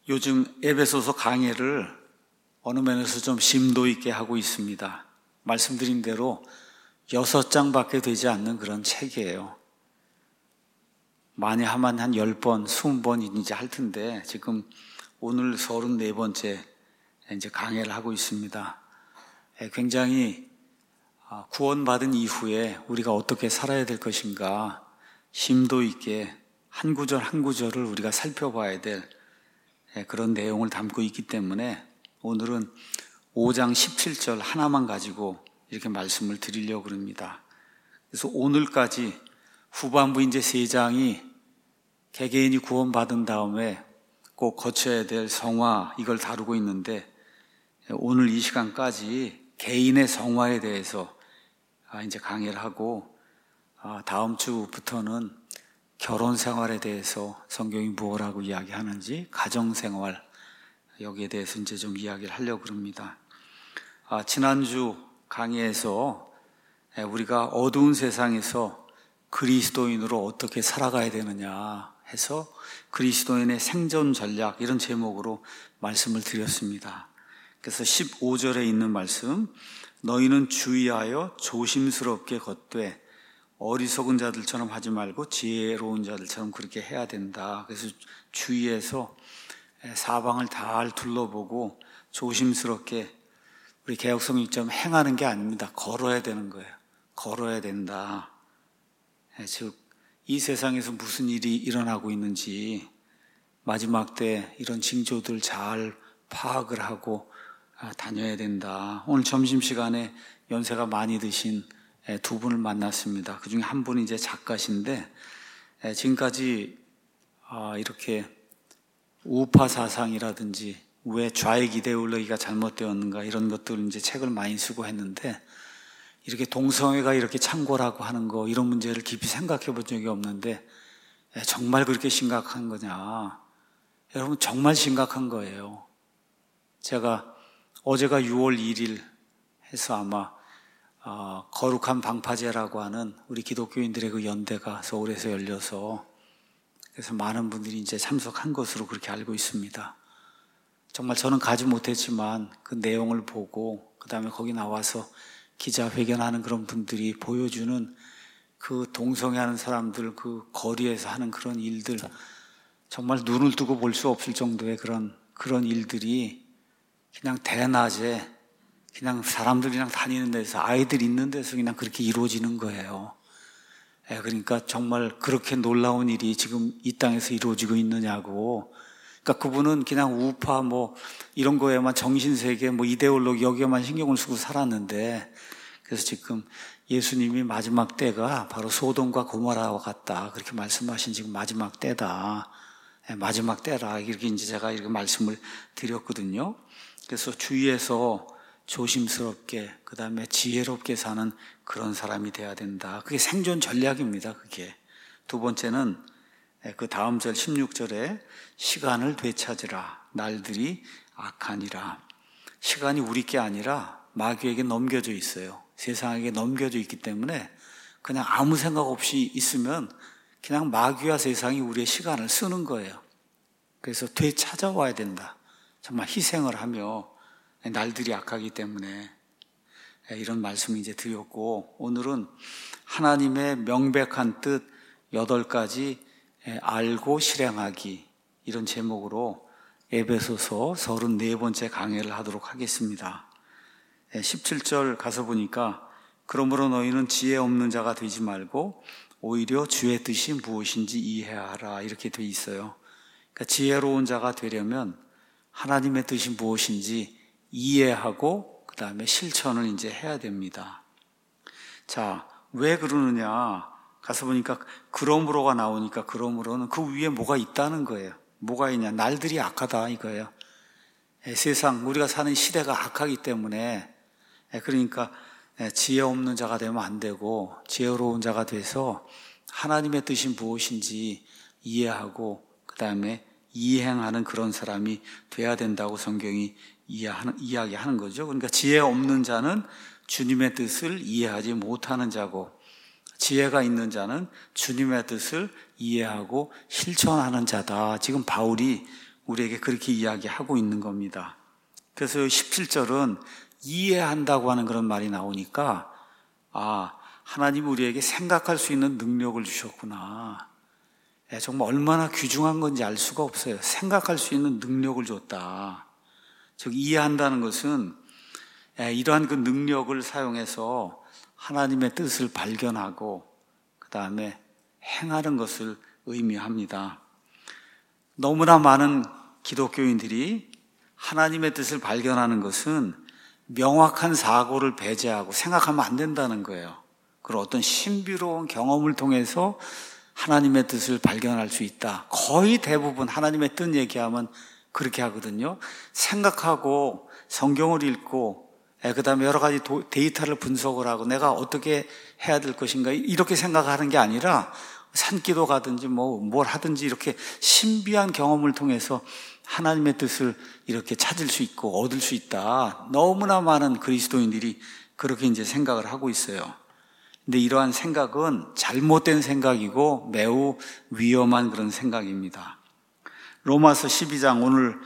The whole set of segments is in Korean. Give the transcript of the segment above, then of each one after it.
요즘 에베소서 강해를 어느 면에서 좀 심도 있게 하고 있습니다. 말씀드린 대로 6장밖에 되지 않는 그런 책이에요. 많이 하면 한 10번, 20번 이제 할 텐데 지금 오늘 34번째 이제 강해를 하고 있습니다. 굉장히 구원받은 이후에 우리가 어떻게 살아야 될 것인가 심도 있게 한 구절 한 구절을 우리가 살펴봐야 될 그런 내용을 담고 있기 때문에 오늘은 5장 17절 하나만 가지고 이렇게 말씀을 드리려고 합니다. 그래서 오늘까지 후반부 이제 3장이 개개인이 구원받은 다음에 꼭 거쳐야 될 성화 이걸 다루고 있는데 오늘 이 시간까지 개인의 성화에 대해서 이제 강의를 하고 다음 주부터는 결혼 생활에 대해서 성경이 무엇라고 이야기하는지 가정생활 여기에 대해서 이제 좀 이야기를 하려고 합니다. 지난주 강의에서 우리가 어두운 세상에서 그리스도인으로 어떻게 살아가야 되느냐 해서 그리스도인의 생존 전략 이런 제목으로 말씀을 드렸습니다. 그래서 15절에 있는 말씀, 너희는 주의하여 조심스럽게 걷되 어리석은 자들처럼 하지 말고 지혜로운 자들처럼 그렇게 해야 된다. 그래서 주위에서 사방을 다 둘러보고 조심스럽게 우리 개혁성육점 행하는 게 아닙니다. 걸어야 되는 거예요. 걸어야 된다. 즉, 이 세상에서 무슨 일이 일어나고 있는지 마지막 때 이런 징조들 잘 파악을 하고 다녀야 된다. 오늘 점심시간에 연세가 많이 드신 두 분을 만났습니다. 그 중에 한 분이 이제 작가신데 지금까지 이렇게 우파 사상이라든지 왜 좌익 이데올로기가 잘못되었는가 이런 것들 이제 책을 많이 쓰고 했는데 이렇게 동성애가 이렇게 창궐하고 하는 거 이런 문제를 깊이 생각해 본 적이 없는데 정말 그렇게 심각한 거냐? 여러분 정말 심각한 거예요. 어제가 6월 1일 해서 아마 거룩한 방파제라고 하는 우리 기독교인들의 그 연대가 서울에서 열려서 그래서 많은 분들이 이제 참석한 것으로 그렇게 알고 있습니다. 정말 저는 가지 못했지만 그 내용을 보고 그 다음에 거기 나와서 기자회견하는 그런 분들이 보여주는 그 동성애하는 사람들 그 거리에서 하는 그런 일들 정말 눈을 뜨고 볼 수 없을 정도의 그런 일들이 그냥 대낮에 그냥 사람들이랑 다니는 데서 아이들 있는 데서 그냥 그렇게 이루어지는 거예요. 그러니까 정말 그렇게 놀라운 일이 지금 이 땅에서 이루어지고 있느냐고. 그러니까 그분은 그냥 우파 이런 거에만 정신세계 이데올로기 여기에만 신경을 쓰고 살았는데 그래서 지금 예수님이 마지막 때가 바로 소돔과 고모라와 같다. 그렇게 말씀하신 지금 마지막 때다. 마지막 때라. 이렇게 이제 제가 이렇게 말씀을 드렸거든요. 그래서 주위에서 조심스럽게 그 다음에 지혜롭게 사는 그런 사람이 돼야 된다. 그게 생존 전략입니다. 그게. 두 번째는 그 다음 절 16절에 시간을 되찾으라. 날들이 악하니라. 시간이 우리 게 아니라 마귀에게 넘겨져 있어요. 세상에게 넘겨져 있기 때문에 그냥 아무 생각 없이 있으면 그냥 마귀와 세상이 우리의 시간을 쓰는 거예요. 그래서 되찾아와야 된다. 정말 희생을 하며 날들이 악하기 때문에 이런 말씀을 이제 드렸고 오늘은 하나님의 명백한 뜻 8가지 알고 실행하기 이런 제목으로 에베소서 34번째 강해를 하도록 하겠습니다. 17절 가서 보니까 그러므로 너희는 지혜 없는 자가 되지 말고 오히려 주의 뜻이 무엇인지 이해하라 이렇게 돼 있어요. 그러니까 지혜로운 자가 되려면 하나님의 뜻이 무엇인지 이해하고 그 다음에 실천을 이제 해야 됩니다. 자, 왜 그러느냐? 가서 보니까 그러므로가 나오니까 그러므로는 그 위에 뭐가 있다는 거예요. 뭐가 있냐? 날들이 악하다 이거예요. 세상 우리가 사는 시대가 악하기 때문에 그러니까 지혜 없는 자가 되면 안 되고 지혜로운 자가 돼서 하나님의 뜻이 무엇인지 이해하고 그 다음에 이행하는 그런 사람이 돼야 된다고 성경이 이야기하는 거죠. 그러니까 지혜 없는 자는 주님의 뜻을 이해하지 못하는 자고 지혜가 있는 자는 주님의 뜻을 이해하고 실천하는 자다. 지금 바울이 우리에게 그렇게 이야기하고 있는 겁니다. 그래서 17절은 이해한다고 하는 그런 말이 나오니까 하나님 우리에게 생각할 수 있는 능력을 주셨구나. 정말 얼마나 귀중한 건지 알 수가 없어요. 생각할 수 있는 능력을 줬다. 즉 이해한다는 것은 이러한 그 능력을 사용해서 하나님의 뜻을 발견하고 그 다음에 행하는 것을 의미합니다. 너무나 많은 기독교인들이 하나님의 뜻을 발견하는 것은 명확한 사고를 배제하고 생각하면 안 된다는 거예요. 그리고 어떤 신비로운 경험을 통해서 하나님의 뜻을 발견할 수 있다. 거의 대부분 하나님의 뜻 얘기하면 그렇게 하거든요. 생각하고 성경을 읽고 그 다음에 여러 가지 데이터를 분석을 하고 내가 어떻게 해야 될 것인가 이렇게 생각하는 게 아니라 산기도 가든지 뭘 하든지 이렇게 신비한 경험을 통해서 하나님의 뜻을 이렇게 찾을 수 있고 얻을 수 있다. 너무나 많은 그리스도인들이 그렇게 이제 생각을 하고 있어요. 근데 이러한 생각은 잘못된 생각이고 매우 위험한 그런 생각입니다. 로마서 12장 오늘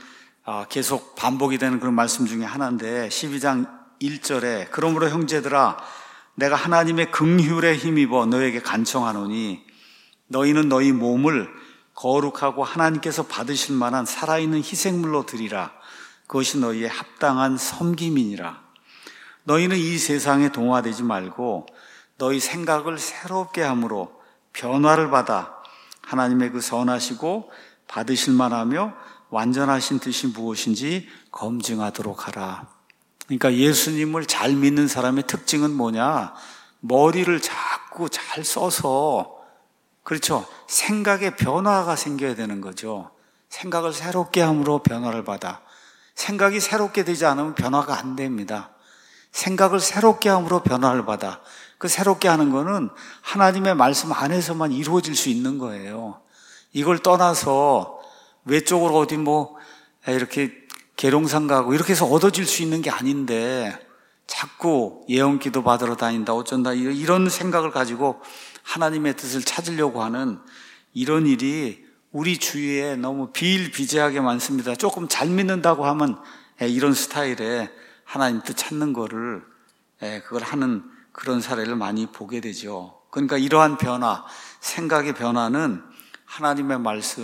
계속 반복이 되는 그런 말씀 중에 하나인데 12장 1절에 그러므로 형제들아 내가 하나님의 긍휼에 힘입어 너에게 간청하노니 너희는 너희 몸을 거룩하고 하나님께서 받으실 만한 살아있는 희생물로 드리라. 그것이 너희의 합당한 섬김이니라. 너희는 이 세상에 동화되지 말고 너희 생각을 새롭게 함으로 변화를 받아 하나님의 그 선하시고 받으실 만하며 완전하신 뜻이 무엇인지 검증하도록 하라. 그러니까 예수님을 잘 믿는 사람의 특징은 뭐냐? 머리를 자꾸 잘 써서 그렇죠. 생각의 변화가 생겨야 되는 거죠. 생각을 새롭게 함으로 변화를 받아. 생각이 새롭게 되지 않으면 변화가 안 됩니다. 생각을 새롭게 함으로 변화를 받아. 그 새롭게 하는 거는 하나님의 말씀 안에서만 이루어질 수 있는 거예요. 이걸 떠나서 외쪽으로 어디 이렇게 계룡산 가고 이렇게 해서 얻어질 수 있는 게 아닌데 자꾸 예언기도 받으러 다닌다 어쩐다 이런 생각을 가지고 하나님의 뜻을 찾으려고 하는 이런 일이 우리 주위에 너무 비일비재하게 많습니다. 조금 잘 믿는다고 하면 이런 스타일의 하나님 뜻 찾는 거를 그걸 하는 그런 사례를 많이 보게 되죠. 그러니까 이러한 변화, 생각의 변화는 하나님의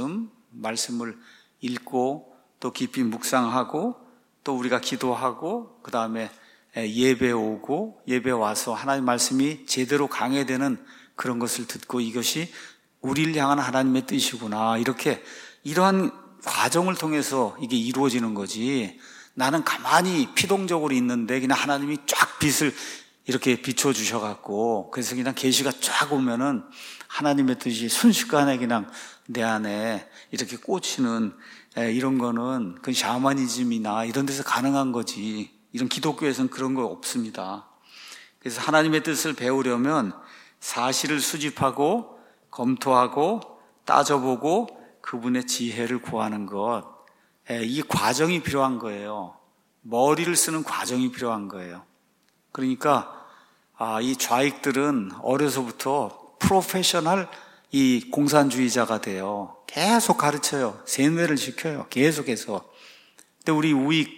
말씀을 읽고 또 깊이 묵상하고 또 우리가 기도하고 그 다음에 예배 오고 예배 와서 하나님 말씀이 제대로 강해되는 그런 것을 듣고 이것이 우리를 향한 하나님의 뜻이구나 이렇게 이러한 과정을 통해서 이게 이루어지는 거지. 나는 가만히 피동적으로 있는데 그냥 하나님이 쫙 빛을 이렇게 비춰주셔갖고 그래서 그냥 계시가 쫙 오면은 하나님의 뜻이 순식간에 그냥 내 안에 이렇게 꽂히는 이런 거는 그 샤머니즘이나 이런 데서 가능한 거지. 이런 기독교에서는 그런 거 없습니다. 그래서 하나님의 뜻을 배우려면 사실을 수집하고 검토하고 따져보고 그분의 지혜를 구하는 것. 이 과정이 필요한 거예요. 머리를 쓰는 과정이 필요한 거예요. 그러니까 이 좌익들은 어려서부터 프로페셔널 이 공산주의자가 돼요. 계속 가르쳐요. 세뇌를 시켜요. 계속해서. 근데 우리 우익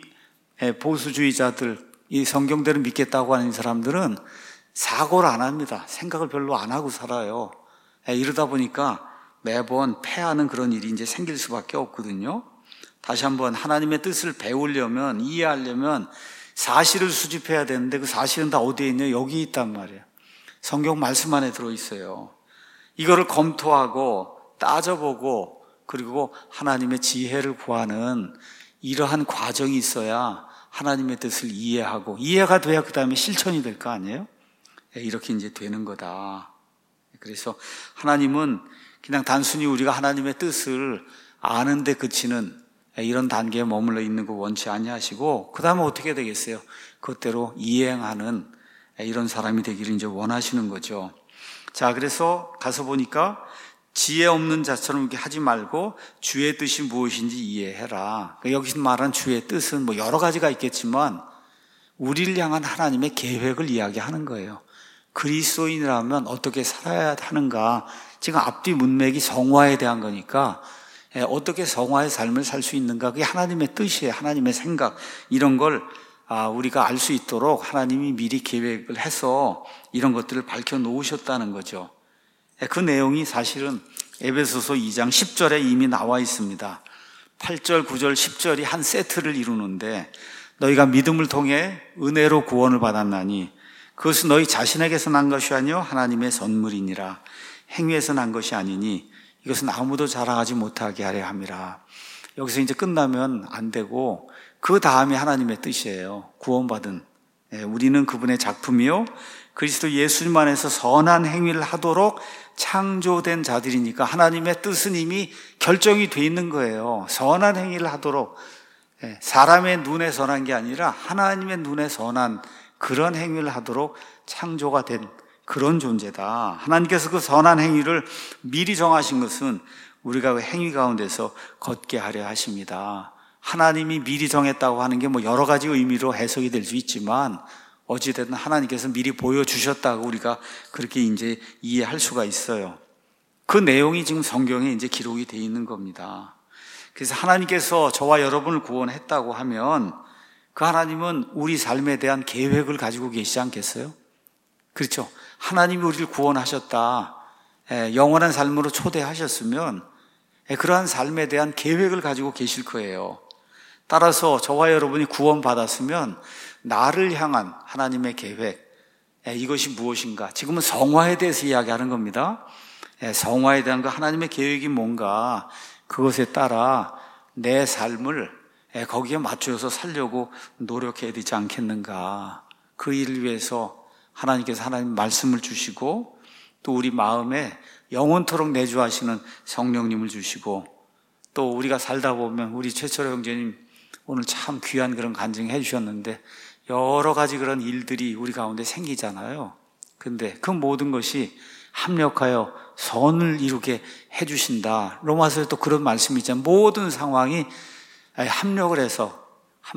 보수주의자들, 이 성경대로 믿겠다고 하는 사람들은 사고를 안 합니다. 생각을 별로 안 하고 살아요. 이러다 보니까 매번 패하는 그런 일이 이제 생길 수밖에 없거든요. 다시 한번 하나님의 뜻을 배우려면, 이해하려면 사실을 수집해야 되는데 그 사실은 다 어디에 있냐? 여기 있단 말이에요. 성경 말씀 안에 들어있어요. 이거를 검토하고 따져보고 그리고 하나님의 지혜를 구하는 이러한 과정이 있어야 하나님의 뜻을 이해하고 이해가 돼야 그 다음에 실천이 될 거 아니에요? 이렇게 이제 되는 거다. 그래서 하나님은 그냥 단순히 우리가 하나님의 뜻을 아는데 그치는 이런 단계에 머물러 있는 거 원치 아니하시고 그 다음에 어떻게 되겠어요? 그것대로 이행하는 이런 사람이 되기를 이제 원하시는 거죠. 자, 그래서 가서 보니까 지혜 없는 자처럼 이렇게 하지 말고 주의 뜻이 무엇인지 이해해라. 여기서 말한 주의 뜻은 여러 가지가 있겠지만 우리를 향한 하나님의 계획을 이야기하는 거예요. 그리스도인이라면 어떻게 살아야 하는가. 지금 앞뒤 문맥이 성화에 대한 거니까 어떻게 성화의 삶을 살 수 있는가? 그게 하나님의 뜻이에요. 하나님의 생각. 이런 걸 우리가 알 수 있도록 하나님이 미리 계획을 해서 이런 것들을 밝혀 놓으셨다는 거죠. 그 내용이 사실은 에베소서 2장 10절에 이미 나와 있습니다. 8절, 9절, 10절이 한 세트를 이루는데 너희가 믿음을 통해 은혜로 구원을 받았나니 그것은 너희 자신에게서 난 것이 아니요 하나님의 선물이니라. 행위에서 난 것이 아니니 이것은 아무도 자랑하지 못하게 하려 함이라. 여기서 이제 끝나면 안 되고 그 다음에 하나님의 뜻이에요. 구원받은 우리는 그분의 작품이요 그리스도 예수님 안에서 선한 행위를 하도록 창조된 자들이니까 하나님의 뜻은 이미 결정이 돼 있는 거예요. 선한 행위를 하도록 사람의 눈에 선한 게 아니라 하나님의 눈에 선한 그런 행위를 하도록 창조가 된 그런 존재다. 하나님께서 그 선한 행위를 미리 정하신 것은 우리가 그 행위 가운데서 걷게 하려 하십니다. 하나님이 미리 정했다고 하는 게 뭐 여러 가지 의미로 해석이 될 수 있지만 어찌됐든 하나님께서 미리 보여주셨다고 우리가 그렇게 이제 이해할 수가 있어요. 그 내용이 지금 성경에 이제 기록이 되어 있는 겁니다. 그래서 하나님께서 저와 여러분을 구원했다고 하면 그 하나님은 우리 삶에 대한 계획을 가지고 계시지 않겠어요? 그렇죠. 하나님이 우리를 구원하셨다. 영원한 삶으로 초대하셨으면 그러한 삶에 대한 계획을 가지고 계실 거예요. 따라서 저와 여러분이 구원받았으면 나를 향한 하나님의 계획, 이것이 무엇인가? 지금은 성화에 대해서 이야기하는 겁니다. 성화에 대한 그 하나님의 계획이 뭔가 그것에 따라 내 삶을 거기에 맞춰서 살려고 노력해야 되지 않겠는가? 그 일을 위해서 하나님께서 하나님 말씀을 주시고 또 우리 마음에 영원토록 내주하시는 성령님을 주시고 또 우리가 살다 보면 우리 최철호 형제님 오늘 참 귀한 그런 간증 해주셨는데 여러 가지 그런 일들이 우리 가운데 생기잖아요. 근데 그 모든 것이 합력하여 선을 이루게 해주신다. 로마서에 또 그런 말씀이 있잖아요. 모든 상황이 합력을 해서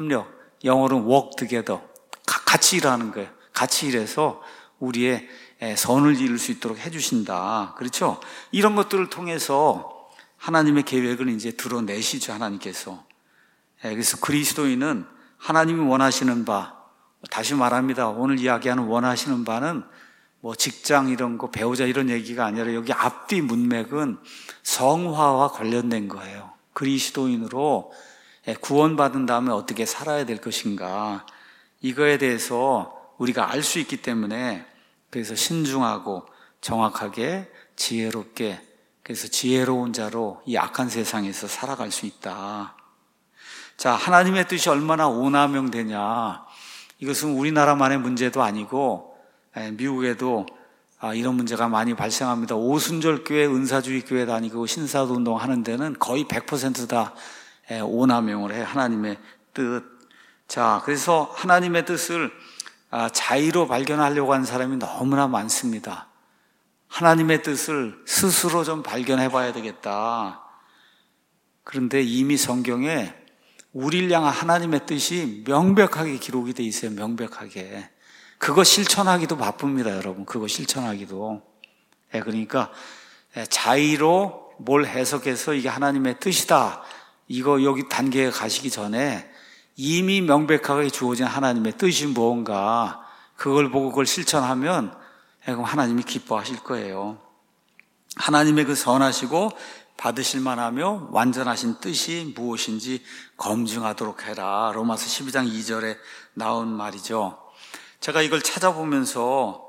영어로는 work together 같이 일하는 거예요. 같이 일해서 우리의 선을 이룰 수 있도록 해주신다. 그렇죠? 이런 것들을 통해서 하나님의 계획을 이제 드러내시죠. 하나님께서. 그래서 그리스도인은 하나님이 원하시는 바, 다시 말합니다. 오늘 이야기하는 원하시는 바는 뭐 직장 이런 거, 배우자 이런 얘기가 아니라 여기 앞뒤 문맥은 성화와 관련된 거예요. 그리스도인으로 구원받은 다음에 어떻게 살아야 될 것인가. 이거에 대해서 우리가 알 수 있기 때문에 그래서 신중하고 정확하게 지혜롭게 그래서 지혜로운 자로 이 악한 세상에서 살아갈 수 있다. 자, 하나님의 뜻이 얼마나 오남용되냐. 이것은 우리나라만의 문제도 아니고 미국에도 이런 문제가 많이 발생합니다. 오순절교회, 은사주의교회 다니고 신사도운동 하는 데는 거의 100% 다 오남용을 해요. 하나님의 뜻. 자, 그래서 하나님의 뜻을 자의로 발견하려고 하는 사람이 너무나 많습니다. 하나님의 뜻을 스스로 좀 발견해 봐야 되겠다. 그런데 이미 성경에 우리를 향한 하나님의 뜻이 명백하게 기록이 돼 있어요. 명백하게. 그거 실천하기도 바쁩니다, 여러분. 그거 실천하기도. 그러니까 자의로 뭘 해석해서 이게 하나님의 뜻이다. 이거 여기 단계에 가시기 전에 이미 명백하게 주어진 하나님의 뜻이 무언가 그걸 보고 그걸 실천하면 그럼 하나님이 기뻐하실 거예요. 하나님의 그 선하시고 받으실 만하며 완전하신 뜻이 무엇인지 검증하도록 해라. 로마서 12장 2절에 나온 말이죠. 제가 이걸 찾아보면서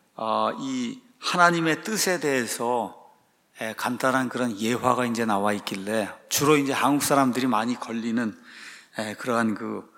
이 하나님의 뜻에 대해서 간단한 그런 예화가 이제 나와 있길래 주로 이제 한국 사람들이 많이 걸리는 그러한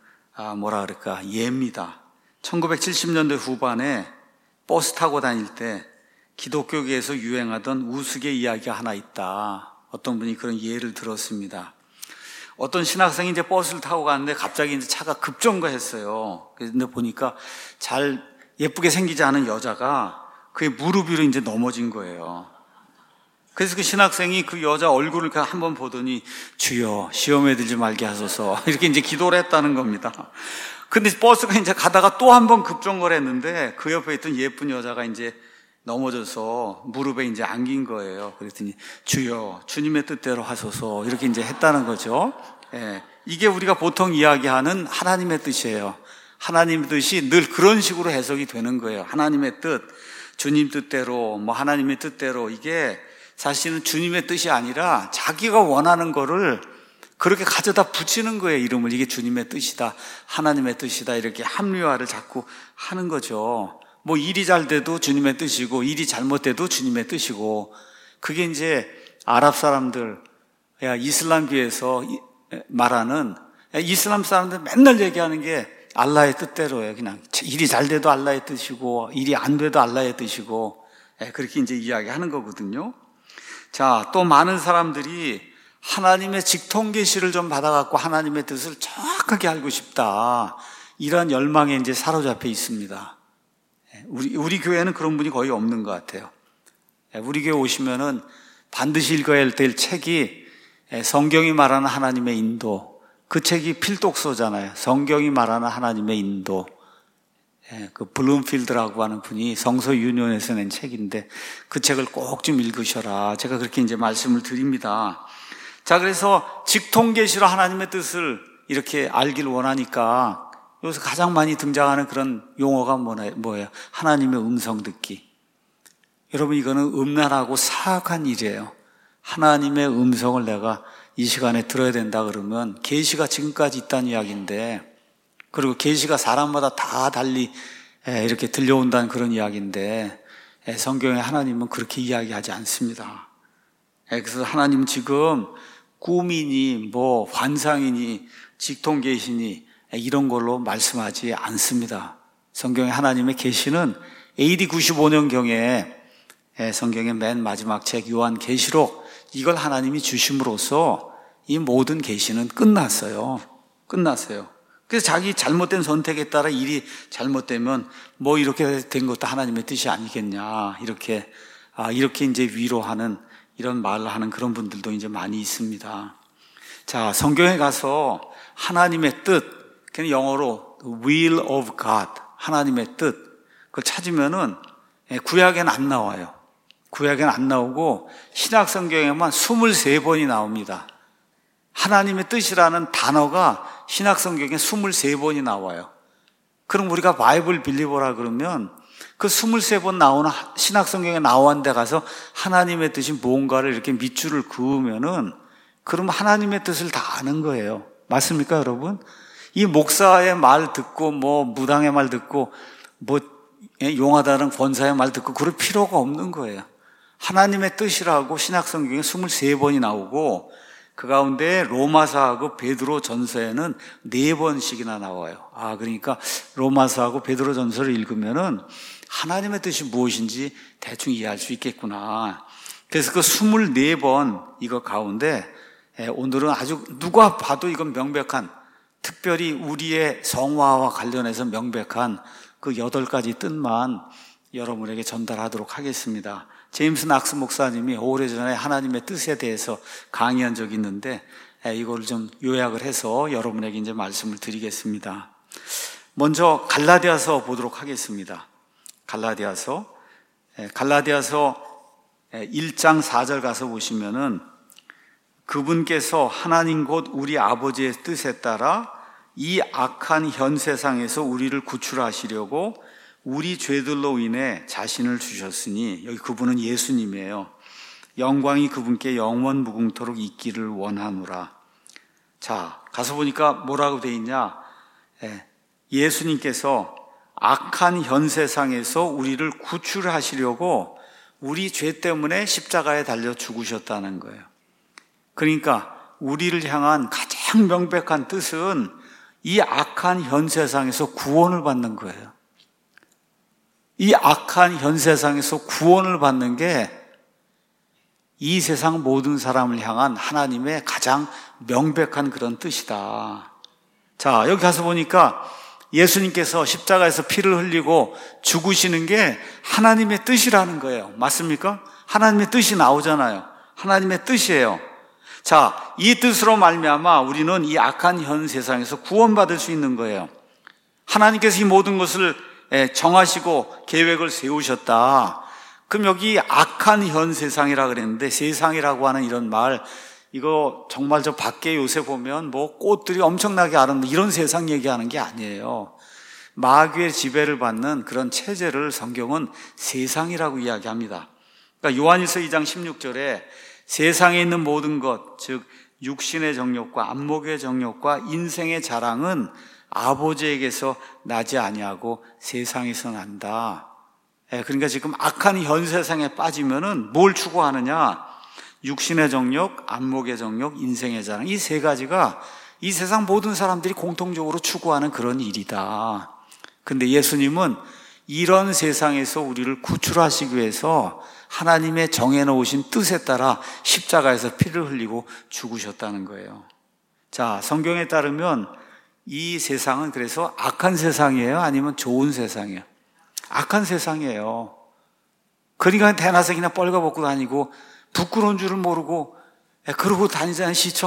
예입니다. 1970년대 후반에 버스 타고 다닐 때 기독교계에서 유행하던 우스개 이야기가 하나 있다. 어떤 분이 그런 예를 들었습니다. 어떤 신학생이 이제 버스를 타고 가는데 갑자기 이제 차가 급정거했어요. 그런데 보니까 잘 예쁘게 생기지 않은 여자가 그의 무릎 위로 이제 넘어진 거예요. 그래서 그 신학생이 그 여자 얼굴을 한번 보더니 주여 시험에 들지 말게 하소서 이렇게 이제 기도를 했다는 겁니다. 근데 버스가 이제 가다가 또 한 번 급정거를 했는데 그 옆에 있던 예쁜 여자가 이제 넘어져서 무릎에 이제 안긴 거예요. 그랬더니 주여 주님의 뜻대로 하소서 이렇게 이제 했다는 거죠. 예, 이게 우리가 보통 이야기하는 하나님의 뜻이에요. 하나님의 뜻이 늘 그런 식으로 해석이 되는 거예요. 하나님의 뜻, 주님 뜻대로, 하나님의 뜻대로, 이게 사실은 주님의 뜻이 아니라 자기가 원하는 거를 그렇게 가져다 붙이는 거예요. 이름을. 이게 주님의 뜻이다, 하나님의 뜻이다, 이렇게 합리화를 자꾸 하는 거죠. 일이 잘 돼도 주님의 뜻이고 일이 잘못돼도 주님의 뜻이고, 그게 이제 아랍 사람들, 이슬람교에서 말하는, 이슬람 사람들 맨날 얘기하는 게 알라의 뜻대로예요. 그냥 일이 잘 돼도 알라의 뜻이고 일이 안 돼도 알라의 뜻이고, 그렇게 이제 이야기하는 거거든요. 자, 또 많은 사람들이 하나님의 직통 계시를 좀 받아갖고 하나님의 뜻을 정확하게 알고 싶다, 이런 열망에 이제 사로잡혀 있습니다. 우리 교회는 그런 분이 거의 없는 것 같아요. 우리 교회 오시면은 반드시 읽어야 될 책이 성경이 말하는 하나님의 인도, 그 책이 필독서잖아요. 성경이 말하는 하나님의 인도. 그 블룸필드라고 하는 분이 성서 유년에서 낸 책인데 그 책을 꼭 좀 읽으셔라, 제가 그렇게 이제 말씀을 드립니다. 자, 그래서 직통계시로 하나님의 뜻을 이렇게 알길 원하니까 여기서 가장 많이 등장하는 그런 용어가 뭐예요? 하나님의 음성 듣기. 여러분, 이거는 음란하고 사악한 일이에요. 하나님의 음성을 내가 이 시간에 들어야 된다 그러면, 계시가 지금까지 있다는 이야기인데, 그리고 계시가 사람마다 다 달리 이렇게 들려온다는 그런 이야기인데, 성경에 하나님은 그렇게 이야기하지 않습니다. 그래서 하나님은 지금 꿈이니 환상이니 직통계시니 이런 걸로 말씀하지 않습니다. 성경의 하나님의 계시는 AD 95년경에 성경의 맨 마지막 책 요한계시록, 이걸 하나님이 주심으로써 이 모든 계시는 끝났어요. 그래서 자기 잘못된 선택에 따라 일이 잘못되면 이렇게 된 것도 하나님의 뜻이 아니겠냐, 이렇게 이제 위로하는, 이런 말을 하는 그런 분들도 이제 많이 있습니다. 자, 성경에 가서 하나님의 뜻, 그냥 영어로 will of God, 하나님의 뜻, 그걸 찾으면은 구약에는 안 나와요. 구약에는 안 나오고 신약 성경에만 23번이 나옵니다. 하나님의 뜻이라는 단어가 신약 성경에 23번이 나와요. 그럼 우리가 바이블 빌리버라 그러면 그 23번 나오는 신약 성경에 나온 데 가서 하나님의 뜻이 뭔가를 이렇게 밑줄을 그으면은, 그럼 하나님의 뜻을 다 아는 거예요. 맞습니까, 여러분? 이 목사의 말 듣고 무당의 말 듣고 용하다는 권사의 말 듣고 그럴 필요가 없는 거예요. 하나님의 뜻이라고 신약 성경에 23번이 나오고, 그 가운데 로마서하고 베드로 전서에는 4번씩이나 나와요. 그러니까 로마서하고 베드로 전서를 읽으면은 하나님의 뜻이 무엇인지 대충 이해할 수 있겠구나. 그래서 그 24번 이거 가운데 오늘은 아주 누가 봐도 이건 명백한, 특별히 우리의 성화와 관련해서 명백한 그 8가지 뜻만 여러분에게 전달하도록 하겠습니다. 제임스 낙스 목사님이 오래전에 하나님의 뜻에 대해서 강의한 적이 있는데 이걸 좀 요약을 해서 여러분에게 이제 말씀을 드리겠습니다. 먼저 갈라디아서 보도록 하겠습니다. 갈라디아서 1장 4절 가서 보시면은, 그분께서 하나님 곧 우리 아버지의 뜻에 따라 이 악한 현 세상에서 우리를 구출하시려고 우리 죄들로 인해 자신을 주셨으니, 여기 그분은 예수님이에요. 영광이 그분께 영원 무궁토록 있기를 원하노라. 자, 가서 보니까 뭐라고 돼 있냐? 예수님께서 악한 현 세상에서 우리를 구출하시려고 우리 죄 때문에 십자가에 달려 죽으셨다는 거예요. 그러니까 우리를 향한 가장 명백한 뜻은 이 악한 현 세상에서 구원을 받는 거예요. 이 악한 현 세상에서 구원을 받는 게 이 세상 모든 사람을 향한 하나님의 가장 명백한 그런 뜻이다. 자, 여기 가서 보니까 예수님께서 십자가에서 피를 흘리고 죽으시는 게 하나님의 뜻이라는 거예요. 맞습니까? 하나님의 뜻이 나오잖아요. 하나님의 뜻이에요. 자, 이 뜻으로 말미암아 우리는 이 악한 현 세상에서 구원받을 수 있는 거예요. 하나님께서 이 모든 것을 정하시고 계획을 세우셨다. 그럼 여기 악한 현 세상이라 그랬는데, 세상이라고 하는 이런 말, 이거 정말 저 밖에 요새 보면 뭐 꽃들이 엄청나게 아름다운 이런 세상 얘기하는 게 아니에요. 마귀의 지배를 받는 그런 체제를 성경은 세상이라고 이야기합니다. 그러니까 요한일서 2장 16절에 세상에 있는 모든 것, 즉 육신의 정욕과 안목의 정욕과 인생의 자랑은 아버지에게서 나지 아니하고 세상에서 난다. 그러니까 지금 악한 현 세상에 빠지면은 뭘 추구하느냐? 육신의 정욕, 안목의 정욕, 인생의 자랑, 이 세 가지가 이 세상 모든 사람들이 공통적으로 추구하는 그런 일이다. 근데 예수님은 이런 세상에서 우리를 구출하시기 위해서 하나님의 정해놓으신 뜻에 따라 십자가에서 피를 흘리고 죽으셨다는 거예요. 자, 성경에 따르면 이 세상은 그래서 악한 세상이에요? 아니면 좋은 세상이에요? 악한 세상이에요. 그러니까 대낮에 그냥 뻘거벗고 다니고 부끄러운 줄을 모르고 그러고 다니자는 시청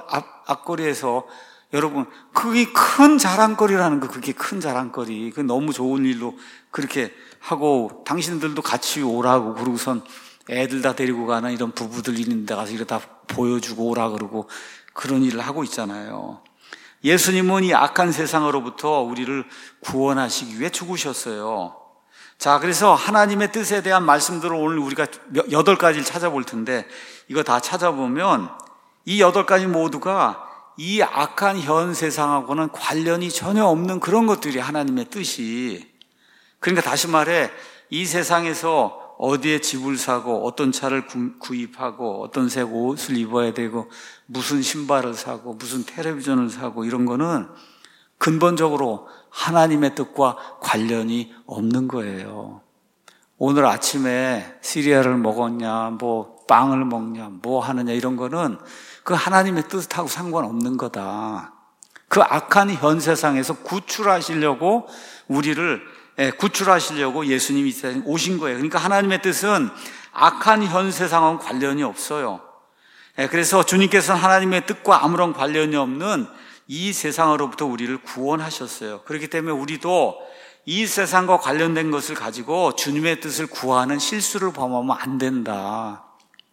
앞거리에서 여러분, 그게 큰 자랑거리라는 거, 그게 큰 자랑거리. 그 너무 좋은 일로 그렇게 하고 당신들도 같이 오라고 그러고선 애들 다 데리고 가는 이런 부부들 있는 데 가서 이거 다 보여주고 오라 그러고 그런 일을 하고 있잖아요. 예수님은 이 악한 세상으로부터 우리를 구원하시기 위해 죽으셨어요. 자, 그래서 하나님의 뜻에 대한 말씀들을 오늘 우리가 8가지를 찾아볼 텐데 이거 다 찾아보면 이 8가지 모두가 이 악한 현 세상하고는 관련이 전혀 없는 그런 것들이 하나님의 뜻이. 그러니까 다시 말해 이 세상에서 어디에 집을 사고 어떤 차를 구입하고 어떤 색 옷을 입어야 되고 무슨 신발을 사고 무슨 텔레비전을 사고 이런 거는 근본적으로 하나님의 뜻과 관련이 없는 거예요. 오늘 아침에 시리얼을 먹었냐, 뭐 빵을 먹냐, 뭐 하느냐 이런 거는 그 하나님의 뜻하고 상관없는 거다. 그 악한 현 세상에서 구출하시려고 우리를 구출하시려고 예수님이 이 세상에 오신 거예요. 그러니까 하나님의 뜻은 악한 현 세상하고는 관련이 없어요. 그래서 주님께서는 하나님의 뜻과 아무런 관련이 없는 이 세상으로부터 우리를 구원하셨어요. 그렇기 때문에 우리도 이 세상과 관련된 것을 가지고 주님의 뜻을 구하는 실수를 범하면 안 된다.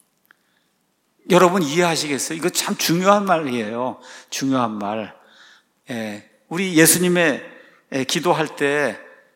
여러분 이해하시겠어요? 이거 참 중요한 말이에요. 중요한 말. 우리 예수님의 기도할 때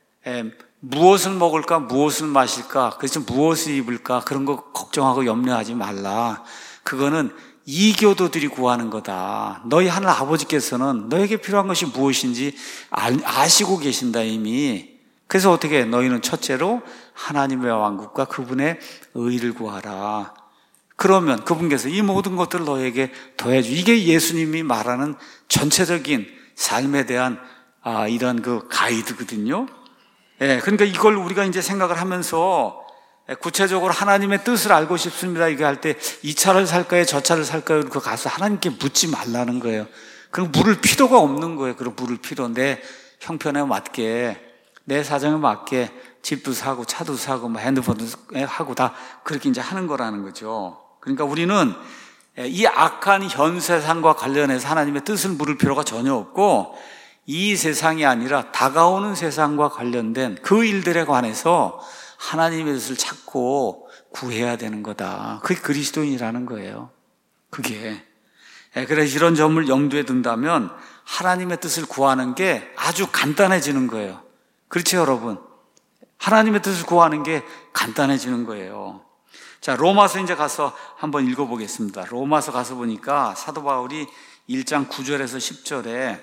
무엇을 먹을까, 무엇을 마실까, 그래서 무엇을 입을까 그런 거 걱정하고 염려하지 말라. 그거는 이교도들이 구하는 거다. 너희 하늘 아버지께서는 너에게 필요한 것이 무엇인지 아시고 계신다 이미. 그래서 어떻게 해? 너희는 첫째로 하나님의 왕국과 그분의 의를 구하라. 그러면 그분께서 이 모든 것들을 너에게 더해주. 이게 예수님이 말하는 전체적인 삶에 대한 이런 그 가이드거든요. 그러니까 이걸 우리가 이제 생각을 하면서 구체적으로 하나님의 뜻을 알고 싶습니다. 이거 할 때 이 차를 살까요? 저 차를 살까요? 그거 가서 하나님께 묻지 말라는 거예요. 그럼 물을 필요가 없는 거예요. 그럼 물을 내 형편에 맞게, 내 사정에 맞게 집도 사고 차도 사고 뭐 핸드폰도 하고 다 그렇게 이제 하는 거라는 거죠. 그러니까 우리는 이 악한 현 세상과 관련해서 하나님의 뜻을 물을 필요가 전혀 없고 이 세상이 아니라 다가오는 세상과 관련된 그 일들에 관해서 하나님의 뜻을 찾고 구해야 되는 거다. 그게 그리스도인이라는 거예요. 그게. 그래서 이런 점을 염두에 둔다면 하나님의 뜻을 구하는 게 아주 간단해지는 거예요. 그렇죠, 여러분? 하나님의 뜻을 구하는 게 간단해지는 거예요. 자, 로마서 이제 가서 한번 읽어보겠습니다. 로마서 가서 보니까 사도 바울이 1장 9절에서 10절에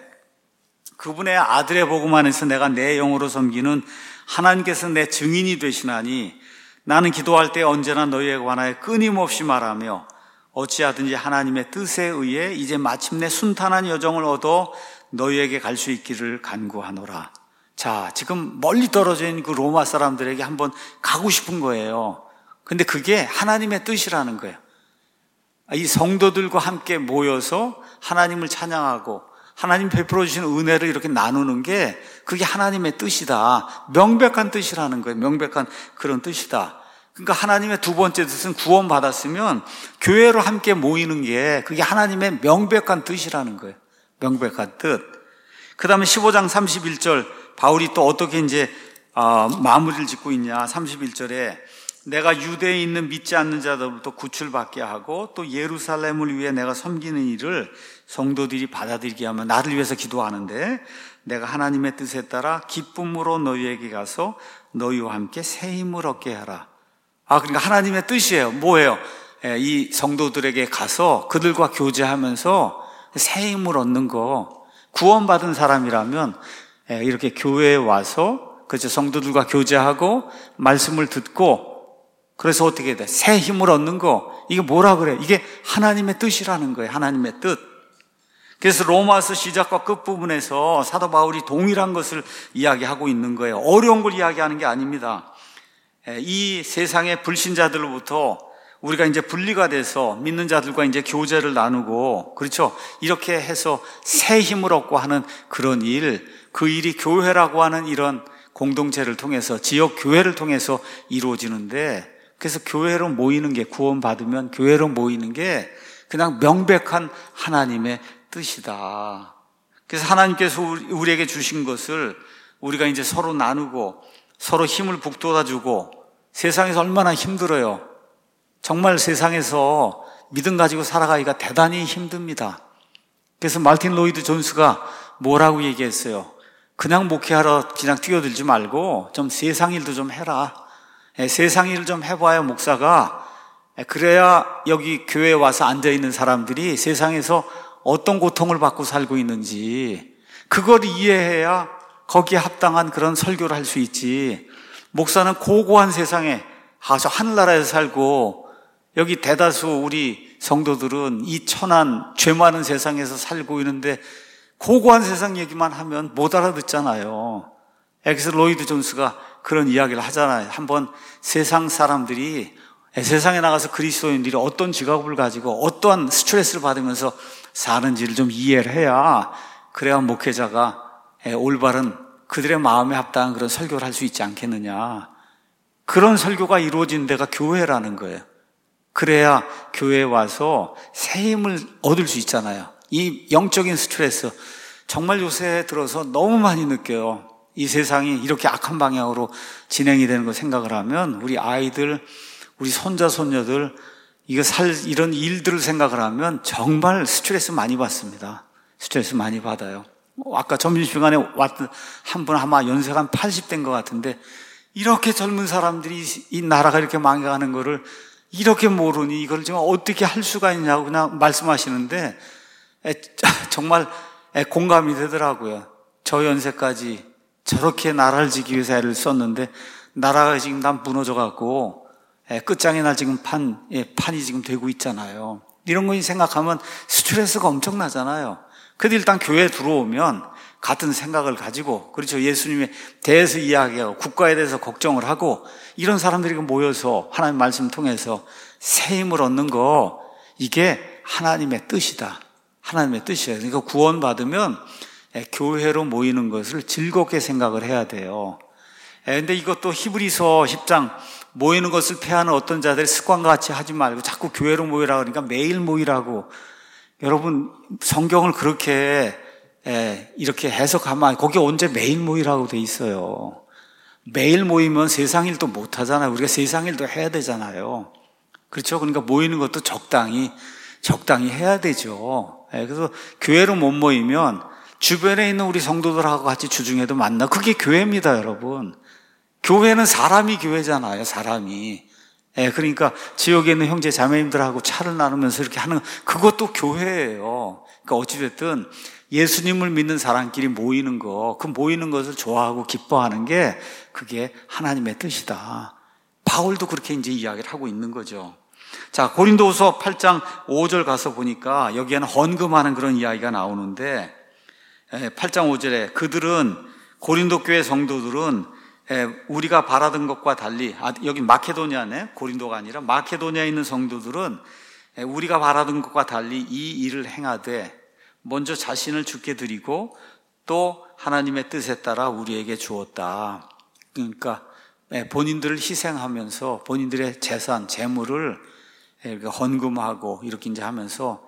그분의 아들의 복음 안에서 내가 내 영으로 섬기는 하나님께서 내 증인이 되시나니 나는 기도할 때 언제나 너희에 관하여 끊임없이 말하며 어찌하든지 하나님의 뜻에 의해 이제 마침내 순탄한 여정을 얻어 너희에게 갈 수 있기를 간구하노라. 자, 지금 멀리 떨어져 있는 그 로마 사람들에게 한번 가고 싶은 거예요. 근데 그게 하나님의 뜻이라는 거예요. 이 성도들과 함께 모여서 하나님을 찬양하고 하나님 베풀어 주신 은혜를 이렇게 나누는 게 그게 하나님의 뜻이다. 명백한 뜻이라는 거예요. 명백한 그런 뜻이다. 그러니까 하나님의 두 번째 뜻은 구원받았으면 교회로 함께 모이는 게 그게 하나님의 명백한 뜻이라는 거예요. 명백한 뜻. 그 다음에 15장 31절 바울이 또 어떻게 이제 마무리를 짓고 있냐. 31절에 내가 유대에 있는 믿지 않는 자들로부터 구출받게 하고 또 예루살렘을 위해 내가 섬기는 일을 성도들이 받아들이게 하면 나를 위해서 기도하는데 내가 하나님의 뜻에 따라 기쁨으로 너희에게 가서 너희와 함께 새 힘을 얻게 하라. 그러니까 하나님의 뜻이에요. 뭐예요? 이 성도들에게 가서 그들과 교제하면서 새 힘을 얻는 거. 구원받은 사람이라면 이렇게 교회에 와서 그렇죠. 성도들과 교제하고 말씀을 듣고 그래서 어떻게 돼? 새 힘을 얻는 거. 이게 뭐라 그래? 이게 하나님의 뜻이라는 거예요. 하나님의 뜻. 그래서 로마서 시작과 끝부분에서 사도 바울이 동일한 것을 이야기하고 있는 거예요. 어려운 걸 이야기하는 게 아닙니다. 이 세상의 불신자들로부터 우리가 이제 분리가 돼서 믿는 자들과 이제 교제를 나누고, 그렇죠? 이렇게 해서 새 힘을 얻고 하는 그런 일, 그 일이 교회라고 하는 이런 공동체를 통해서, 지역 교회를 통해서 이루어지는데, 그래서 교회로 모이는 게, 구원받으면 교회로 모이는 게 그냥 명백한 하나님의 뜻이다. 그래서 하나님께서 우리에게 주신 것을 우리가 이제 서로 나누고 서로 힘을 북돋아주고, 세상에서 얼마나 힘들어요. 정말 세상에서 믿음 가지고 살아가기가 대단히 힘듭니다. 그래서 마틴 로이드 존스가 뭐라고 얘기했어요? 그냥 목회하러 그냥 뛰어들지 말고 좀 세상 일도 좀 해라. 세상 일을 좀 해봐야 목사가, 그래야 여기 교회에 와서 앉아있는 사람들이 세상에서 어떤 고통을 받고 살고 있는지 그걸 이해해야 거기에 합당한 그런 설교를 할 수 있지. 목사는 고고한 세상에 가서 하늘나라에서 살고 여기 대다수 우리 성도들은 이 천한 죄 많은 세상에서 살고 있는데 고고한 세상 얘기만 하면 못 알아듣잖아요. 그래서 로이드 존스가 그런 이야기를 하잖아요. 한번 세상 사람들이 세상에 나가서 그리스도인들이 어떤 직업을 가지고 어떠한 스트레스를 받으면서 사는지를 좀 이해를 해야, 그래야 목회자가 올바른 그들의 마음에 합당한 그런 설교를 할 수 있지 않겠느냐. 그런 설교가 이루어진 데가 교회라는 거예요. 그래야 교회에 와서 새 힘을 얻을 수 있잖아요. 이 영적인 스트레스 정말 요새 들어서 너무 많이 느껴요. 이 세상이 이렇게 악한 방향으로 진행이 되는 거 생각을 하면 우리 아이들, 우리 손자, 손녀들 이런 일들을 생각을 하면 정말 스트레스 많이 받습니다. 스트레스 많이 받아요. 아까 점심시간에 왔던 한 분 아마 연세가 한 80대인 것 같은데 이렇게 젊은 사람들이 이 나라가 이렇게 망해가는 거를 이렇게 모르니 이걸 지금 어떻게 할 수가 있냐고 그냥 말씀하시는데 정말 공감이 되더라고요. 저 연세까지 저렇게 나라를 지키기 위해서 애를 썼는데 나라가 지금 다 무너져갖고 끝장에 날 지금 판이 지금 되고 있잖아요. 이런 거 생각하면 스트레스가 엄청나잖아요. 그래도 일단 교회에 들어오면 같은 생각을 가지고, 그렇죠, 예수님에 대해서 이야기하고 국가에 대해서 걱정을 하고 이런 사람들이 모여서 하나님 말씀 통해서 새 힘을 얻는 거, 이게 하나님의 뜻이다. 하나님의 뜻이에요. 그러니까 구원받으면 교회로 모이는 것을 즐겁게 생각을 해야 돼요. 근데 이것도 히브리서 10장 모이는 것을 패하는 어떤 자들의 습관과 같이 하지 말고 자꾸 교회로 모이라 그러니까 매일 모이라고. 여러분 성경을 그렇게 이렇게 해석하면 거기 언제 매일 모이라고 돼 있어요. 매일 모이면 세상 일도 못 하잖아요. 우리가 세상 일도 해야 되잖아요. 그렇죠? 그러니까 모이는 것도 적당히 해야 되죠. 그래서 교회로 못 모이면 주변에 있는 우리 성도들하고 같이 주중에도 만나. 그게 교회입니다, 여러분. 교회는 사람이 교회잖아요, 사람이. 그러니까 지역에 있는 형제 자매님들하고 차를 나누면서 이렇게 하는 그것도 교회예요. 그러니까 어찌됐든 예수님을 믿는 사람끼리 모이는 거, 그 모이는 것을 좋아하고 기뻐하는 게 그게 하나님의 뜻이다. 바울도 그렇게 이제 이야기를 하고 있는 거죠. 자, 고린도후서 8장 5절 가서 보니까 여기에는 헌금하는 그런 이야기가 나오는데 8장 5절에 그들은, 고린도 교회 성도들은 우리가 바라던 것과 달리, 여기 마케도니아네, 고린도가 아니라 마케도니아에 있는 성도들은 우리가 바라던 것과 달리 이 일을 행하되 먼저 자신을 주께 드리고 또 하나님의 뜻에 따라 우리에게 주었다. 그러니까 본인들을 희생하면서 본인들의 재산, 재물을 이렇게 헌금하고 이렇게 이제 하면서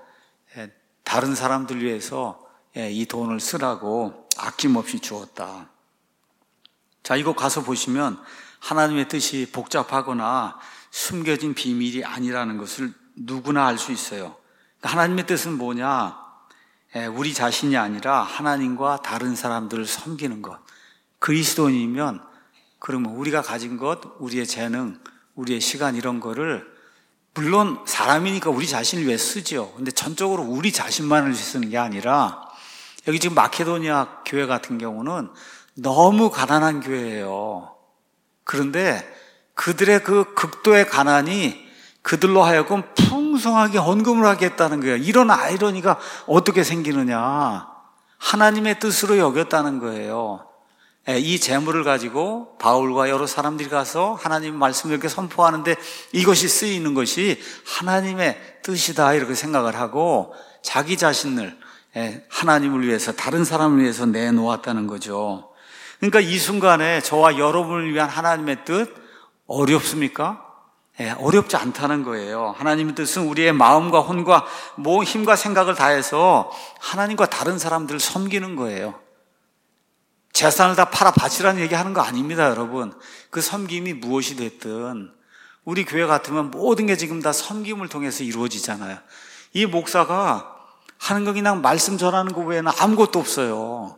다른 사람들 위해서 이 돈을 쓰라고 아낌없이 주었다. 자, 이거 가서 보시면 하나님의 뜻이 복잡하거나 숨겨진 비밀이 아니라는 것을 누구나 알 수 있어요. 하나님의 뜻은 뭐냐? 우리 자신이 아니라 하나님과 다른 사람들을 섬기는 것. 그리스도인이면 그러면 우리가 가진 것, 우리의 재능, 우리의 시간 이런 거를 물론 사람이니까 우리 자신을 위해 쓰죠. 근데 전적으로 우리 자신만을 위해 쓰는 게 아니라 여기 지금 마케도니아 교회 같은 경우는 너무 가난한 교회예요. 그런데 그들의 그 극도의 가난이 그들로 하여금 풍성하게 헌금을 하겠다는 거예요. 이런 아이러니가 어떻게 생기느냐. 하나님의 뜻으로 여겼다는 거예요. 이 재물을 가지고 바울과 여러 사람들이 가서 하나님의 말씀을 이렇게 선포하는데 이것이 쓰이는 것이 하나님의 뜻이다 이렇게 생각을 하고 자기 자신을 하나님을 위해서 다른 사람을 위해서 내놓았다는 거죠. 그러니까 이 순간에 저와 여러분을 위한 하나님의 뜻 어렵습니까? 어렵지 않다는 거예요. 하나님의 뜻은 우리의 마음과 혼과 힘과 생각을 다해서 하나님과 다른 사람들을 섬기는 거예요. 재산을 다 팔아 바치라는 얘기하는 거 아닙니다, 여러분. 그 섬김이 무엇이 됐든 우리 교회 같으면 모든 게 지금 다 섬김을 통해서 이루어지잖아요. 이 목사가 하는 거 그냥 말씀 전하는 거 외에는 아무것도 없어요.